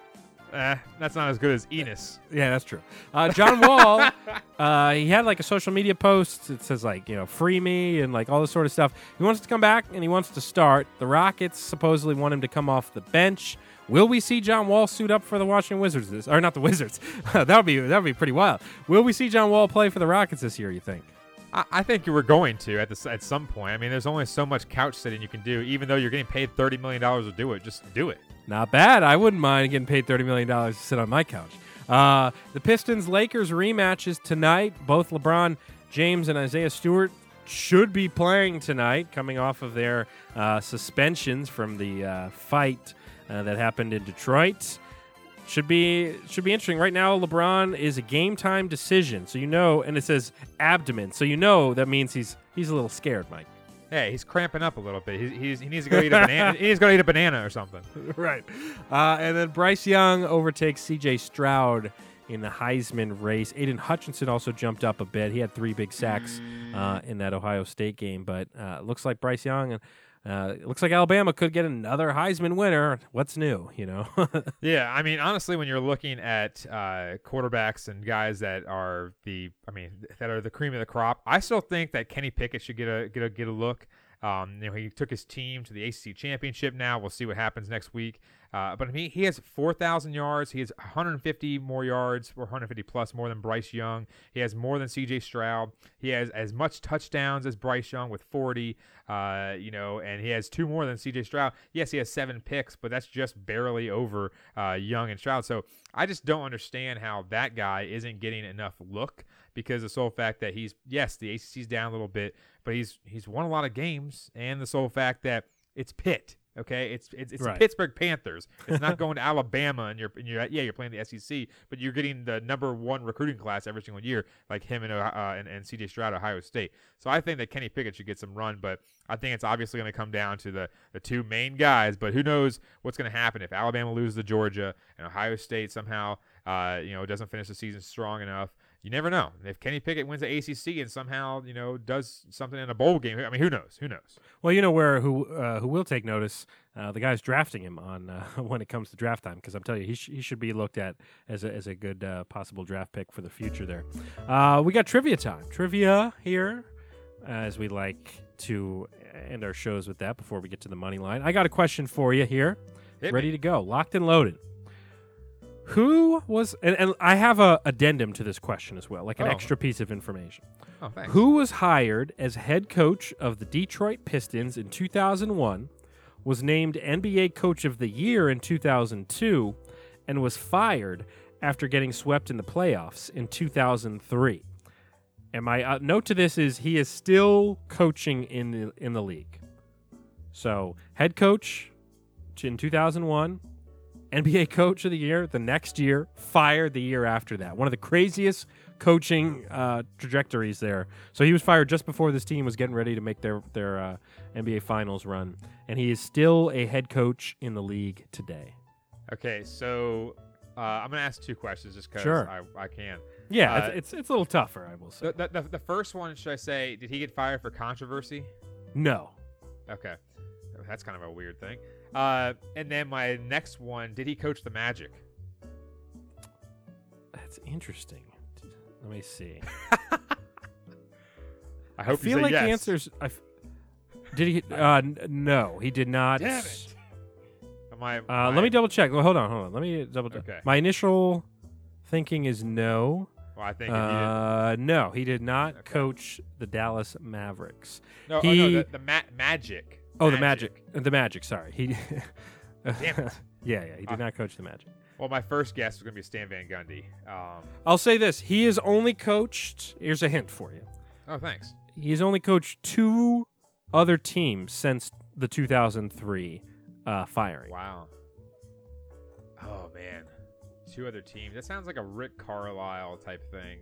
Uh, that's not as good as Enos. Yeah, that's true. Uh, John Wall, uh, he had like a social media post. It says like, you know, free me and like all this sort of stuff. He wants to come back and he wants to start. The Rockets supposedly want him to come off the bench. Will we see John Wall suit up for the Washington Wizards this, or not the Wizards? that would be that would be pretty wild. Will we see John Wall play for the Rockets this year, you think? I, I think you were going to at the at some point. I mean, there's only so much couch sitting you can do. Even though you're getting paid thirty million dollars to do it, just do it. Not bad. I wouldn't mind getting paid thirty million dollars to sit on my couch. Uh, the Pistons-Lakers rematch is tonight. Both LeBron James and Isaiah Stewart should be playing tonight, coming off of their uh, suspensions from the uh, fight uh, that happened in Detroit. Should be should be interesting. Right now, LeBron is a game-time decision, so you know, and it says abdomen, so you know that means he's he's a little scared, Mike. Hey, he's cramping up a little bit. He's, he's, he needs to go eat a banana. He needs to go eat a banana or something. Right. Uh, and then Bryce Young overtakes C J Stroud in the Heisman race. Aiden Hutchinson also jumped up a bit. He had three big sacks uh, in that Ohio State game. But uh, it looks like Bryce Young, uh, it looks like Alabama could get another Heisman winner. What's new, you know? Yeah, I mean, honestly, when you're looking at uh, quarterbacks and guys that are the, I mean, that are the cream of the crop, I still think that Kenny Pickett should get a get a get a look. Um, you know, he took his team to the A C C championship. Now we'll see what happens next week. Uh, but I mean, he has four thousand yards. He has one hundred fifty more yards, or one hundred fifty plus more than Bryce Young. He has more than C J Stroud. He has as much touchdowns as Bryce Young with forty. Uh, you know, and he has two more than C J Stroud. Yes, he has seven picks, but that's just barely over uh, Young and Stroud. So I just don't understand how that guy isn't getting enough look, because the sole fact that he's, yes, the A C C's down a little bit, but he's he's won a lot of games, and the sole fact that it's Pitt. Okay, it's it's, it's right. the Pittsburgh Panthers. It's not going to Alabama, and you're and you're yeah you're playing the S E C, but you're getting the number one recruiting class every single year, like him and uh, and, and C J Stroud, Ohio State. So I think that Kenny Pickett should get some run, but I think it's obviously going to come down to the the two main guys. But who knows what's going to happen if Alabama loses to Georgia and Ohio State somehow uh, you know doesn't finish the season strong enough. You never know. If Kenny Pickett wins the A C C and somehow, you know, does something in a bowl game, I mean, who knows? Who knows? Well, you know where who uh, who will take notice? Uh, the guys drafting him on uh, when it comes to draft time, because I'm telling you, he, sh- he should be looked at as a, as a good uh, possible draft pick for the future there. Uh, we got trivia time. Trivia here, as we like to end our shows with that before we get to the money line. I got a question for you here. Hit Ready me. to go. Locked and loaded. Who was, and, and I have a addendum to this question as well, like an Oh. extra piece of information. Oh, thanks. Who was hired as head coach of the Detroit Pistons in two thousand one, was named N B A Coach of the Year in two thousand two, and was fired after getting swept in the playoffs in two thousand three? And my uh, note to this is he is still coaching in the, in the league. So, head coach in two thousand one, N B A Coach of the Year the next year, fired the year after that. One of the craziest coaching uh, trajectories there. So he was fired just before this team was getting ready to make their their uh, N B A Finals run, and he is still a head coach in the league today. Okay, so uh, I'm going to ask two questions just because Sure. I, I can. Yeah, Uh, it's, it's it's a little tougher, I will say. The, the, the first one, should I say, did he get fired for controversy? No. Okay. That's kind of a weird thing. Uh, and then my next one, did he coach the Magic? That's interesting. Let me see. I hope I feel you say like yes. the answer's. I f- did he? Uh, n- no, he did not. Damn it. Am I, am Uh, I- let me double check. Well, hold on, hold on. Let me double check. Okay. My initial thinking is no. Well, I think if he Uh, no, he did not Okay. coach the Dallas Mavericks. No, oh, he, no the, the ma- Magic. oh, the Magic. Uh, The Magic, sorry. He. Damn it. yeah, yeah, he did Uh, not coach the Magic. Well, my first guess was going to be Stan Van Gundy. Um, I'll say this: he has only coached. Here's a hint for you. oh, thanks. He's only coached two other teams since the two thousand three uh, firing. Wow. Oh, man. Two other teams. That sounds like a Rick Carlisle type thing.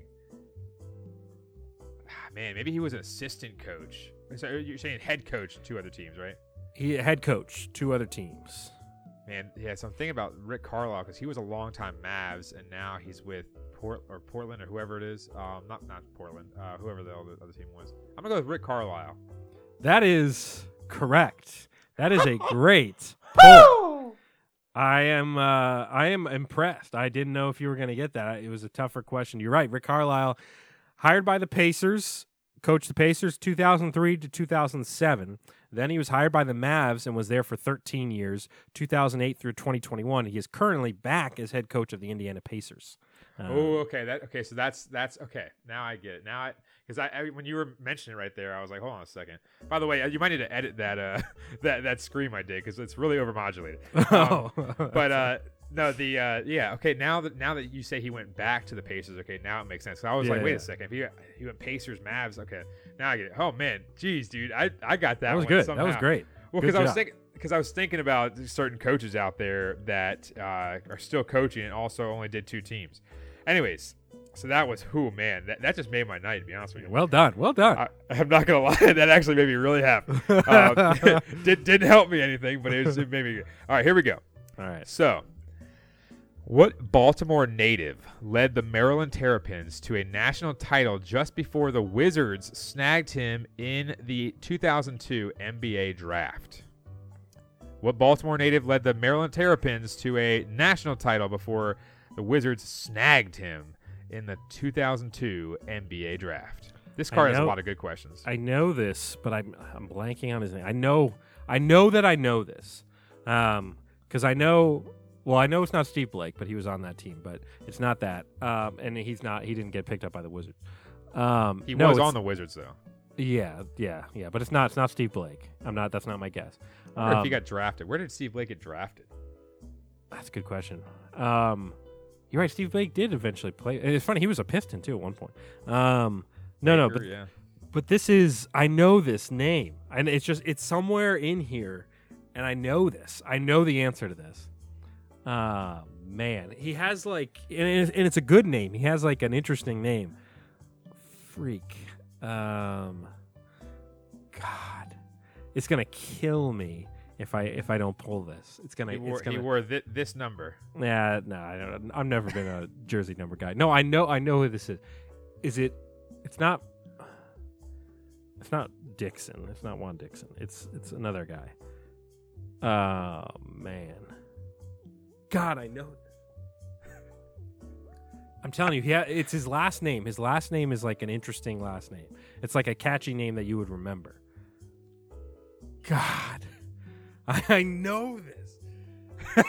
Ah, man, maybe he was an assistant coach. So you're saying head coach to two other teams, right? He head coach two other teams. Man, yeah, so I'm thinking about Rick Carlisle because he was a longtime Mavs, and now he's with Port or Portland or whoever it is. Um, not not Portland. Uh, whoever the other, other team was. I'm gonna go with Rick Carlisle. That is correct. That is a great pull. I am uh, I am impressed. I didn't know if you were going to get that. It was a tougher question. You're right. Rick Carlisle, hired by the Pacers, coached the Pacers two thousand three to two thousand seven. Then he was hired by the Mavs and was there for thirteen years, two thousand eight through twenty twenty-one. He is currently back as head coach of the Indiana Pacers. Uh, Oh, okay. That okay. So that's that's okay. Now I get it. Now I because I, I when you were mentioning it right there, I was like, hold on a second. By the way, you might need to edit that uh that that scream I did because it's really overmodulated. Um, but uh no the uh yeah okay now that now that you say he went back to the Pacers, okay, now it makes sense. So I was Yeah, like, wait yeah. a second. If he he went Pacers Mavs, okay, now I get it. Oh man, geez, dude, I I got that. That was one good. somehow. That was great. Well, Good because I was job. thinking because I was thinking about certain coaches out there that uh, are still coaching and also only did two teams. Anyways, so that was who man that, that just made my night, to be honest with you. Well done. Well done. I, I'm not gonna lie, that actually made me really happy. Um, did, didn't help me anything, but it, was, it made me. All right, here we go. All right. So, what Baltimore native led the Maryland Terrapins to a national title just before the Wizards snagged him in the two thousand two N B A draft? What Baltimore native led the Maryland Terrapins to a national title before the Wizards snagged him in the two thousand two N B A draft? This card I has a know- lot of good questions. I know this, but I'm I'm blanking on his name. I know I know that I know this, um, because I know. Well, I know it's not Steve Blake, but he was on that team. But it's not that, um, and he's not. He didn't get picked up by the Wizards. Um, he no, was it's- on the Wizards though. Yeah, yeah, yeah. But it's not. It's not Steve Blake. I'm not. That's not my guess. I wonder if Um, he got drafted. Where did Steve Blake get drafted? That's a good question. Um, you're right. Steve Blake did eventually play. And it's funny. He was a Piston too at one point. Um, no, no, Baker, but yeah. but this is. I know this name, and it's just it's somewhere in here, and I know this. I know the answer to this. Uh man, he has like, and it's, and it's a good name. He has like an interesting name. Freak. Um, God, it's gonna kill me if I if I don't pull this. It's gonna. He wore, it's gonna he wore thi- this number. Yeah, no, I don't, I've never been a jersey number guy. No, I know, I know who this is. Is it? It's not. It's not Dixon. It's not Juan Dixon. It's it's another guy. Oh man, God, I know. I'm telling you, he ha- it's his last name. His last name is like an interesting last name. It's like a catchy name that you would remember. God, I, I know this.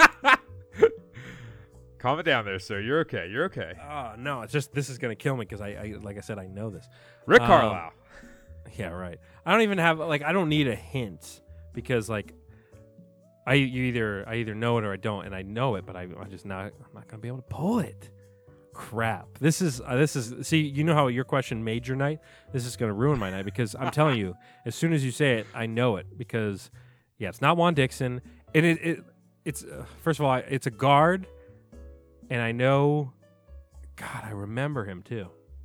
Calm it down there, sir. You're okay. You're okay. Oh no, it's just this is gonna kill me because I, I, like I said, I know this. Rick Um, Carlisle. Yeah, right. I don't even have like I don't need a hint because like I you either I either know it or I don't, and I know it, but I I just not I'm not gonna be able to pull it. Crap. This is uh, this is see you know how your question made your night. This is gonna ruin my night because I'm telling you, as soon as you say it, I know it because yeah, it's not Juan Dixon, and it, it it's uh, first of all I, it's a guard, and I know. God, I remember him too.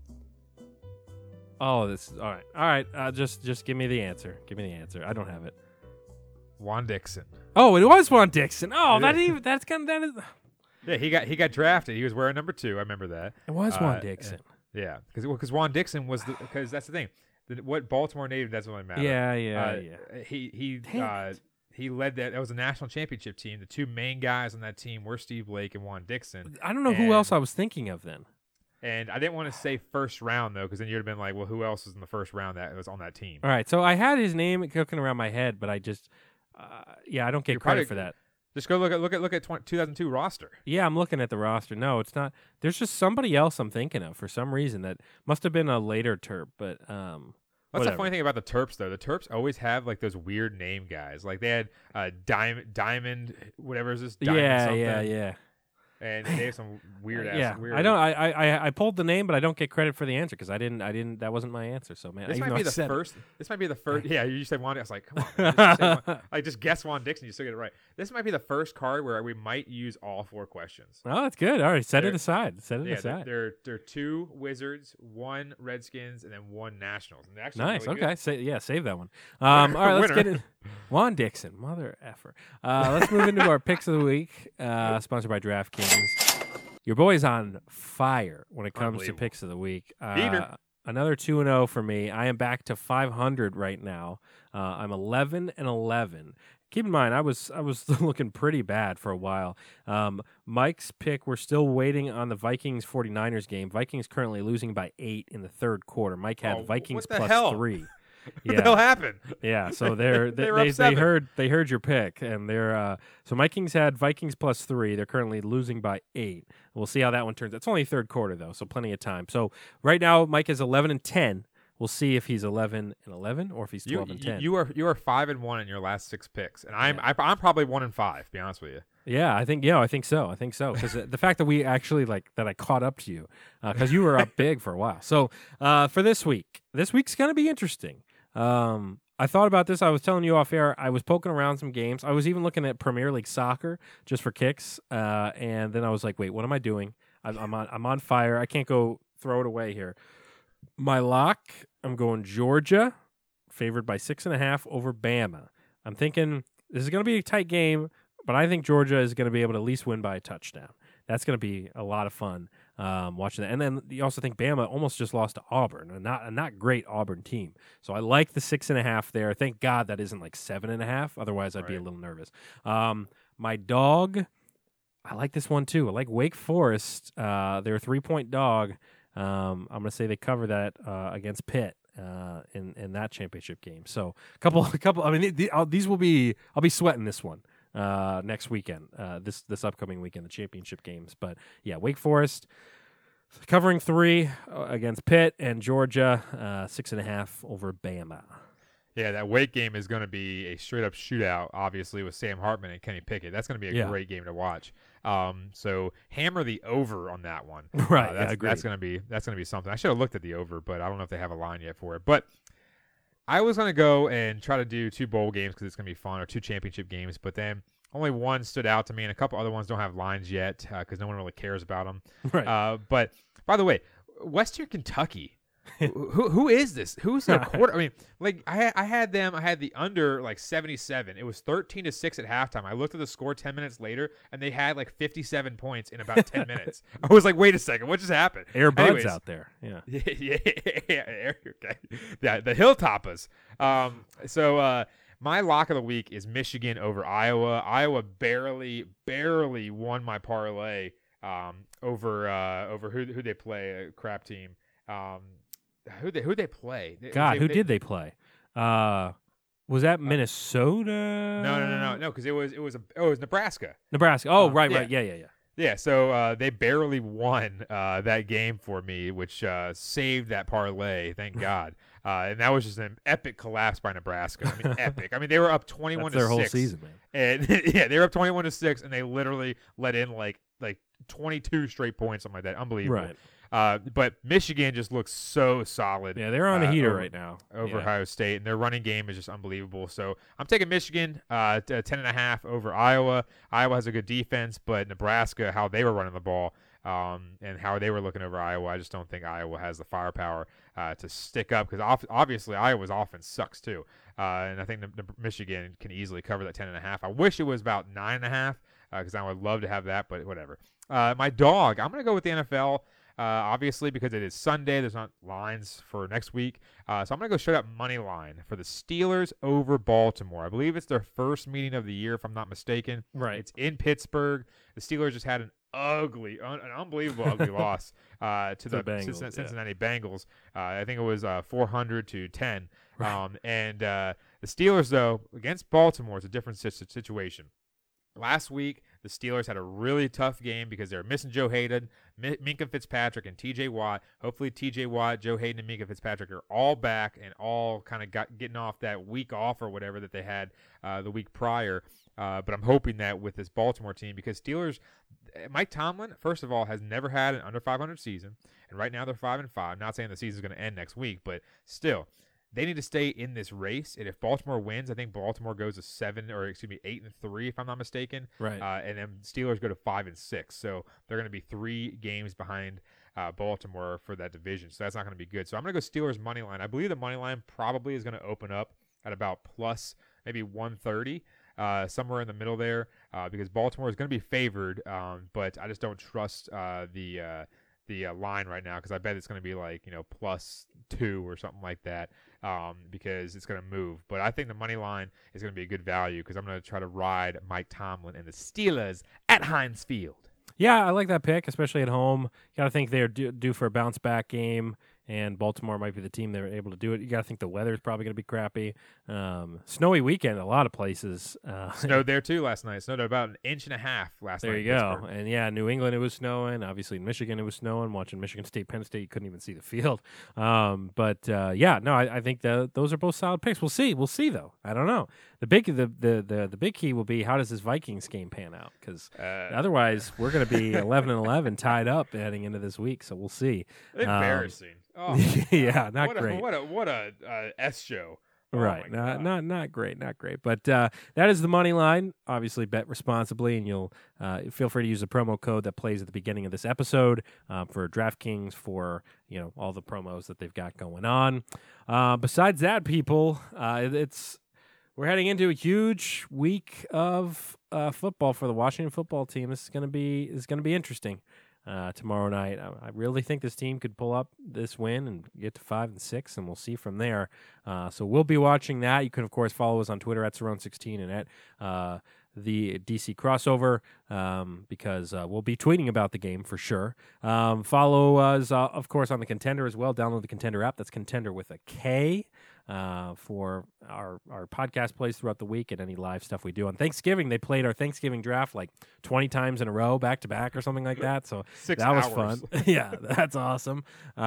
Oh, this is all right. All right, uh, just just give me the answer. Give me the answer. I don't have it. Juan Dixon. Oh, it was Juan Dixon. Oh, that even that's kind of that is. Yeah, he got he got drafted. He was wearing number two. I remember that. It was Juan uh, Dixon. Yeah, because because Juan Dixon was the because that's the thing. The, what Baltimore native doesn't really matter. Yeah, yeah, uh, yeah. He he uh, he led that. That was a national championship team. The two main guys on that team were Steve Blake and Juan Dixon. I don't know and, who else I was thinking of then. And I didn't want to say first round though, because then you'd have been like, well, who else was in the first round that was on that team? All right, so I had his name cooking around my head, but I just, uh, yeah, I don't get You're credit probably, for that. Just go look at look at look at two thousand two roster. Yeah, I'm looking at the roster. No, it's not. There's just somebody else I'm thinking of for some reason that must have been a later Terp, but um. That's whatever. the funny thing about the Terps, though. The Terps always have like those weird name guys. Like they had uh, Diamond, Diamond, whatever is this? Diamond yeah, something. yeah, yeah. And they have some weird ass. Yeah, weird I don't. I, I I pulled the name, but I don't get credit for the answer because I didn't. I didn't. That wasn't my answer. So man, This even might be though I the said first. it. This might be the first. Yeah, you said Juan. I was like, come on, man, just say Juan. Like just guess Juan Dixon. You still get it right. This might be the first card where we might use all four questions. Oh, that's good. All right, set They're- it aside. Set it Yeah, aside. there there are two Wizards, one Redskins, and then one Nationals. And they're actually Nice. really okay. good. Sa- yeah, save that one. Um, all right, let's Winner. get it. Juan Dixon, mother effer. Uh, let's move into our picks of the week, uh, sponsored by DraftKings. Your boy's on fire when it comes to picks of the week. Uh, Peter. another two and zero for me. I am back to five hundred right now. Uh, I'm eleven and eleven. Keep in mind, I was I was looking pretty bad for a while. Um, Mike's pick, we're still waiting on the Vikings 49ers game. Vikings currently losing by eight in the third quarter. Mike had Oh, Vikings what the plus hell? three. What Yeah. the hell happened? Yeah, so they're they They were they, up they seven. heard they heard your pick, and they're uh, so Vikings had Vikings plus three. They're currently losing by eight. We'll see how that one turns. It's only third quarter though, so plenty of time. So right now, Mike is eleven and ten. We'll see if he's eleven and eleven or if he's You, twelve and you- ten. you are you are five and one in your last six picks, and I'm I, I'm probably one and five. To be honest with you. Yeah, I think yeah, I think so. I think so because the fact that we actually like that I caught up to you because uh, you were up big for a while. So uh, for this week, this week's gonna be interesting. Um, I thought about this. I was telling you off air. I was poking around some games. I was even looking at Premier League soccer just for kicks. Uh, and then I was like, wait, what am I doing? I'm, I'm on. I'm on fire. I can't go throw it away here. My lock. I'm going Georgia, favored by six and a half over Bama. I'm thinking this is going to be a tight game, but I think Georgia is going to be able to at least win by a touchdown. That's going to be a lot of fun um, watching that. And then you also think Bama almost just lost to Auburn, a not a not great Auburn team. So I like the six and a half there. Thank God that isn't like seven and a half. Otherwise, I'd Right. be a little nervous. Um, my dog, I like this one too. I like Wake Forest. Uh, they're a three point dog. Um, I'm going to say they cover that uh, against Pitt. Uh, in in that championship game, so a couple, a couple. I mean, the, the, I'll, these will be. I'll be sweating this one uh, next weekend. Uh, this this upcoming weekend, the championship games. But yeah, Wake Forest covering three uh, against Pitt and Georgia, uh, six and a half over Bama. Yeah, that Wake game is going to be a straight up shootout, obviously, with Sam Hartman and Kenny Pickett. That's going to be a Yeah. great game to watch. Um, so hammer the over on that one. Right, Uh, yeah, that's agreed. that's going to be that's going to be something. I should have looked at the over, but I don't know if they have a line yet for it. But I was going to go and try to do two bowl games because it's going to be fun, or two championship games. But then only one stood out to me, and a couple other ones don't have lines yet because no one really cares about them. Right. Uh, but by the way, Western Kentucky. who who is this? Who's their quarter? I mean, like I I had them. I had the under like seventy-seven. It was thirteen to six at halftime. I looked at the score ten minutes later, and they had like fifty-seven points in about ten minutes. I was like, wait a second, what just happened? Air Buds Anyways, out there. Yeah. yeah, yeah, yeah, Air- okay. yeah, the Hilltoppers. Um, so uh, my lock of the week is Michigan over Iowa. Iowa barely, barely won my parlay um, over uh, over who who they play, a crap team. Um, Who they who they play? They- God, they- who they- did they play? Uh, was that Minnesota? No, no, no, no, no. Because it was it was a oh, it was Nebraska. Nebraska. Oh, Uh, right, yeah. right. Yeah, yeah, yeah. Yeah, so uh, they barely won uh, that game for me, which uh, saved that parlay. Thank God. Uh, and that was just an epic collapse by Nebraska. I mean, epic. I mean, they were up twenty-one That's to their six. whole season, man. And yeah, they were up twenty-one to six, and they literally let in like like twenty-two straight points, something like that. Unbelievable. Right. Uh, but Michigan just looks so solid. Yeah, they're on a uh, heater over- right now. over Yeah. Ohio State, and their running game is just unbelievable. So I'm taking Michigan uh, t- ten and a half over Iowa. Iowa has a good defense, but Nebraska, how they were running the ball, um, and how they were looking over Iowa. I just don't think Iowa has the firepower uh, to stick up because off- obviously Iowa's offense sucks too. Uh, and I think the, the Michigan can easily cover that ten and a half. I wish it was about nine and a half because uh, I would love to have that, but whatever. Uh, my dog, I'm going to go with the N F L. Uh, obviously, because it is Sunday, there's not lines for next week. Uh, so I'm going to go straight up money line for the Steelers over Baltimore. I believe it's their first meeting of the year, if I'm not mistaken. Right. It's in Pittsburgh. The Steelers just had an ugly, un- an unbelievable ugly loss uh, to the, the Bengals, Cincinnati, yeah. Cincinnati Bengals. Uh, I think it was uh, four hundred to ten. Right. Um, and uh, the Steelers, though, against Baltimore is a different situation. Last week, the Steelers had a really tough game because they were missing Joe Hayden, M- Minkah Fitzpatrick, and T J Watt. Hopefully, T J Watt, Joe Hayden, and Minkah Fitzpatrick are all back and all kind of got getting off that week off or whatever that they had uh, the week prior. Uh, but I'm hoping that with this Baltimore team, because Steelers, Mike Tomlin, first of all, has never had an under five hundred season, and right now they're five and five. Not saying the season's going to end next week, but still. They need to stay in this race, and if Baltimore wins, I think Baltimore goes to seven or excuse me, eight and three, if I'm not mistaken. Right. Uh, and then Steelers go to five and six, so they're going to be three games behind uh, Baltimore for that division. So that's not going to be good. So I'm going to go Steelers money line. I believe the money line probably is going to open up at about plus maybe one thirty, uh, somewhere in the middle there, uh, because Baltimore is going to be favored. Um, but I just don't trust uh, the. Uh, the uh, line right now because I bet it's going to be like, you know, plus two or something like that um, because it's going to move. But I think the money line is going to be a good value because I'm going to try to ride Mike Tomlin and the Steelers at Heinz Field. Yeah, I like that pick, especially at home. You got to think they're due, due for a bounce-back game, and Baltimore might be the team that are able to do it. You got to think the weather's probably going to be crappy. Um, snowy weekend, a lot of places. Uh, Snowed there, too, last night. Snowed about an inch and a half last there night. There you go. Pittsburgh. And, yeah, New England, it was snowing. Obviously, in Michigan, it was snowing. Watching Michigan State, Penn State, you couldn't even see the field. Um, but, uh, yeah, no, I, I think the, those are both solid picks. We'll see. We'll see, though. I don't know. The big the, the, the, the big key will be how does this Vikings game pan out? Because uh, otherwise, we're going to be eleven and eleven tied up heading into this week, so we'll see. Embarrassing. Um, oh, yeah, not what great. A, what a what a uh, S show. Oh right, not not not great, not great. But uh, that is the money line. Obviously, bet responsibly, and you'll uh, feel free to use the promo code that plays at the beginning of this episode uh, for DraftKings for you know all the promos that they've got going on. Uh, besides that, people, uh, it's we're heading into a huge week of uh, football for the Washington football team. This is going to be is going to be interesting. Uh, tomorrow night, I, I really think this team could pull up this win and get to five and six, and we'll see from there. Uh, so we'll be watching that. You can, of course, follow us on Twitter at Cerrone sixteen and at uh, the D C Crossover um, because uh, we'll be tweeting about the game for sure. Um, follow us, uh, of course, on the Contender as well. Download the Contender app. That's Contender with a K. Uh, for our, our podcast plays throughout the week and any live stuff we do. On Thanksgiving, they played our Thanksgiving draft like twenty times in a row, back to back or something like that. So Six that hours. was fun. Yeah, that's awesome.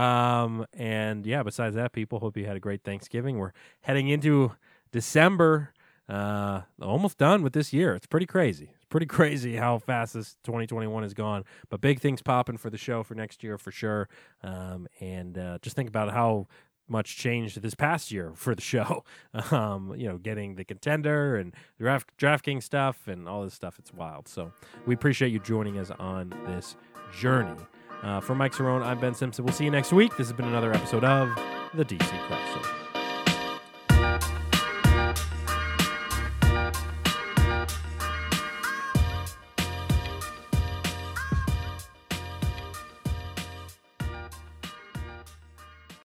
Um, and yeah, besides that, people, hope you had a great Thanksgiving. We're heading into December, uh, almost done with this year. It's pretty crazy. It's pretty crazy how fast this twenty twenty-one has gone. But big things popping for the show for next year for sure. Um, and uh, just think about how much changed this past year for the show. Um, you know, getting the Contender and the draft, DraftKings stuff and all this stuff. It's wild. So we appreciate you joining us on this journey. Uh, for Mike Cerrone, I'm Ben Simpson. We'll see you next week. This has been another episode of the D C Crossover.